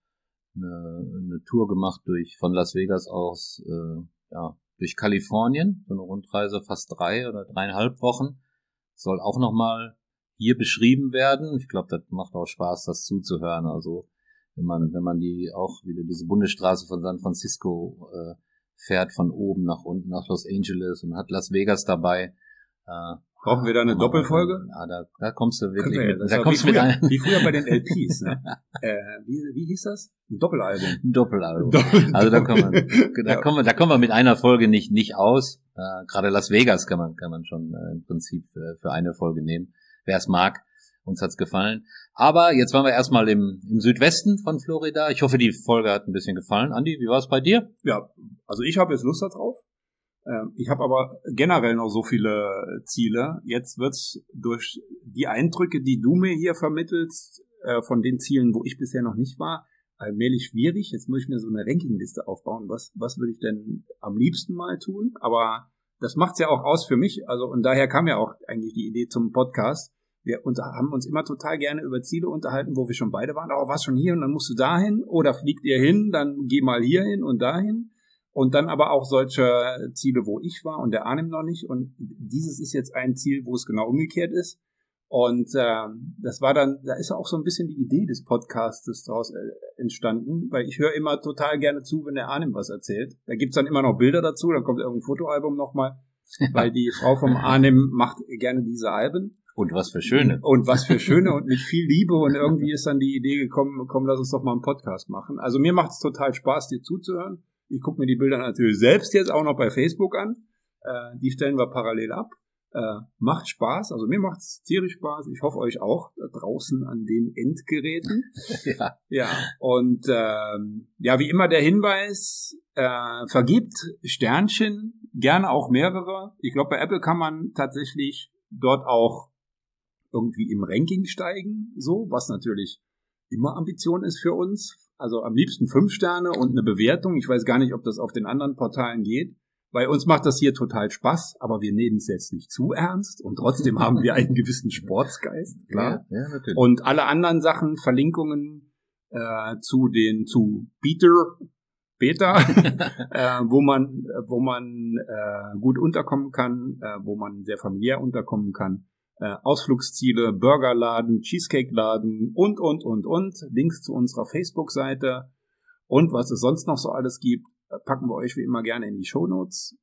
eine Tour gemacht von Las Vegas aus, durch Kalifornien. So eine Rundreise, fast 3 oder 3,5 Wochen. Soll auch nochmal hier beschrieben werden. Ich glaube, das macht auch Spaß, das zuzuhören. Also wenn man die auch wieder diese Bundesstraße von San Francisco fährt, von oben nach unten nach Los Angeles und hat Las Vegas dabei.
Brauchen wir da eine Doppelfolge?
Ja, da kommst du wirklich
wie früher bei den LPs, ne? Wie hieß das? Ein Doppelalbum.
Ein Doppelalbum. Also da kommen wir mit einer Folge nicht aus. Gerade Las Vegas kann man schon im Prinzip für eine Folge nehmen. Wer es mag, uns hat's gefallen. Aber jetzt waren wir erstmal im Südwesten von Florida. Ich hoffe, die Folge hat ein bisschen gefallen. Andi, wie war es bei dir?
Ja, also ich habe jetzt Lust darauf. Ich habe aber generell noch so viele Ziele. Jetzt wird's durch die Eindrücke, die du mir hier vermittelst, von den Zielen, wo ich bisher noch nicht war, allmählich schwierig. Jetzt muss ich mir so eine Rankingliste aufbauen. Was würde ich denn am liebsten mal tun? Aber das macht's ja auch aus für mich. Also und daher kam ja auch eigentlich die Idee zum Podcast. Wir haben uns immer total gerne über Ziele unterhalten, wo wir schon beide waren. Oh, warst schon hier und dann musst du dahin. Oder fliegt ihr hin, dann geh mal hier hin und dahin. Und dann aber auch solche Ziele, wo ich war und der Arnim noch nicht. Und dieses ist jetzt ein Ziel, wo es genau umgekehrt ist. Und das war dann, da ist auch so ein bisschen die Idee des Podcastes daraus entstanden, weil ich höre immer total gerne zu, wenn der Arnim was erzählt. Da gibt's dann immer noch Bilder dazu, dann kommt irgendein Fotoalbum nochmal, weil die Frau vom Arnim macht gerne diese Alben.
Und was für schöne.
Und was für schöne und mit viel Liebe. Und irgendwie ist dann die Idee gekommen, lass uns doch mal einen Podcast machen. Also mir macht es total Spaß, dir zuzuhören. Ich gucke mir die Bilder natürlich selbst jetzt auch noch bei Facebook an. Die stellen wir parallel ab. Macht Spaß, also mir macht es tierisch Spaß. Ich hoffe euch auch da draußen an den Endgeräten. Ja. Und wie immer der Hinweis, vergibt Sternchen, gerne auch mehrere. Ich glaube, bei Apple kann man tatsächlich dort auch irgendwie im Ranking steigen, so, was natürlich immer Ambition ist für uns. Also am liebsten 5 Sterne und eine Bewertung. Ich weiß gar nicht, ob das auf den anderen Portalen geht. Bei uns macht das hier total Spaß, aber wir nehmen es jetzt nicht zu ernst und trotzdem haben wir einen gewissen Sportsgeist, klar.
Ja, natürlich.
Und alle anderen Sachen, Verlinkungen, zu Beta, wo man gut unterkommen kann, wo man sehr familiär unterkommen kann. Ausflugsziele, Burgerladen, Cheesecake-Laden und. Links zu unserer Facebook-Seite und was es sonst noch so alles gibt, packen wir euch wie immer gerne in die Shownotes.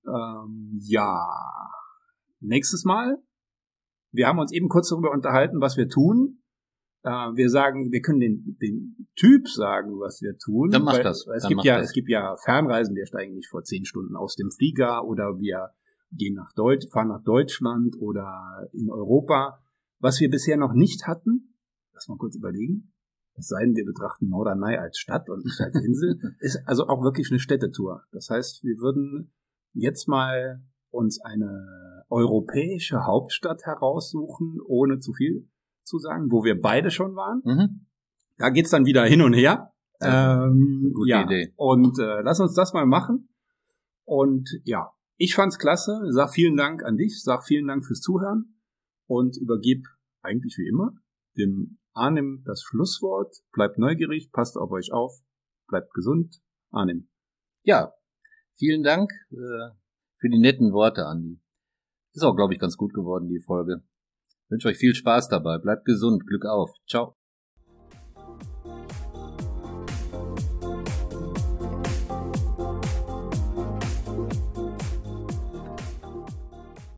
Nächstes Mal. Wir haben uns eben kurz darüber unterhalten, was wir tun. Wir sagen, wir können den Typ sagen, was wir tun.
Dann macht das.
Es gibt ja Fernreisen, wir steigen nicht vor 10 Stunden aus dem Flieger oder wir fahren nach Deutschland oder in Europa. Was wir bisher noch nicht hatten, lass mal kurz überlegen, es sei denn, wir betrachten Norderney als Stadt und nicht als Insel, ist also auch wirklich eine Städtetour. Das heißt, wir würden jetzt mal uns eine europäische Hauptstadt heraussuchen, ohne zu viel zu sagen, wo wir beide schon waren.
Mhm.
Da geht's dann wieder hin und her.
Gute Idee.
Und lass uns das mal machen. Und ja, ich fand's klasse. Sag vielen Dank an dich. Sag vielen Dank fürs Zuhören. Und übergib eigentlich wie immer dem Arnim das Schlusswort. Bleibt neugierig, passt auf euch auf, bleibt gesund. Arnim.
Ja, vielen Dank für die netten Worte, Andi. Ist auch, glaube ich, ganz gut geworden, die Folge. Ich wünsche euch viel Spaß dabei. Bleibt gesund. Glück auf. Ciao.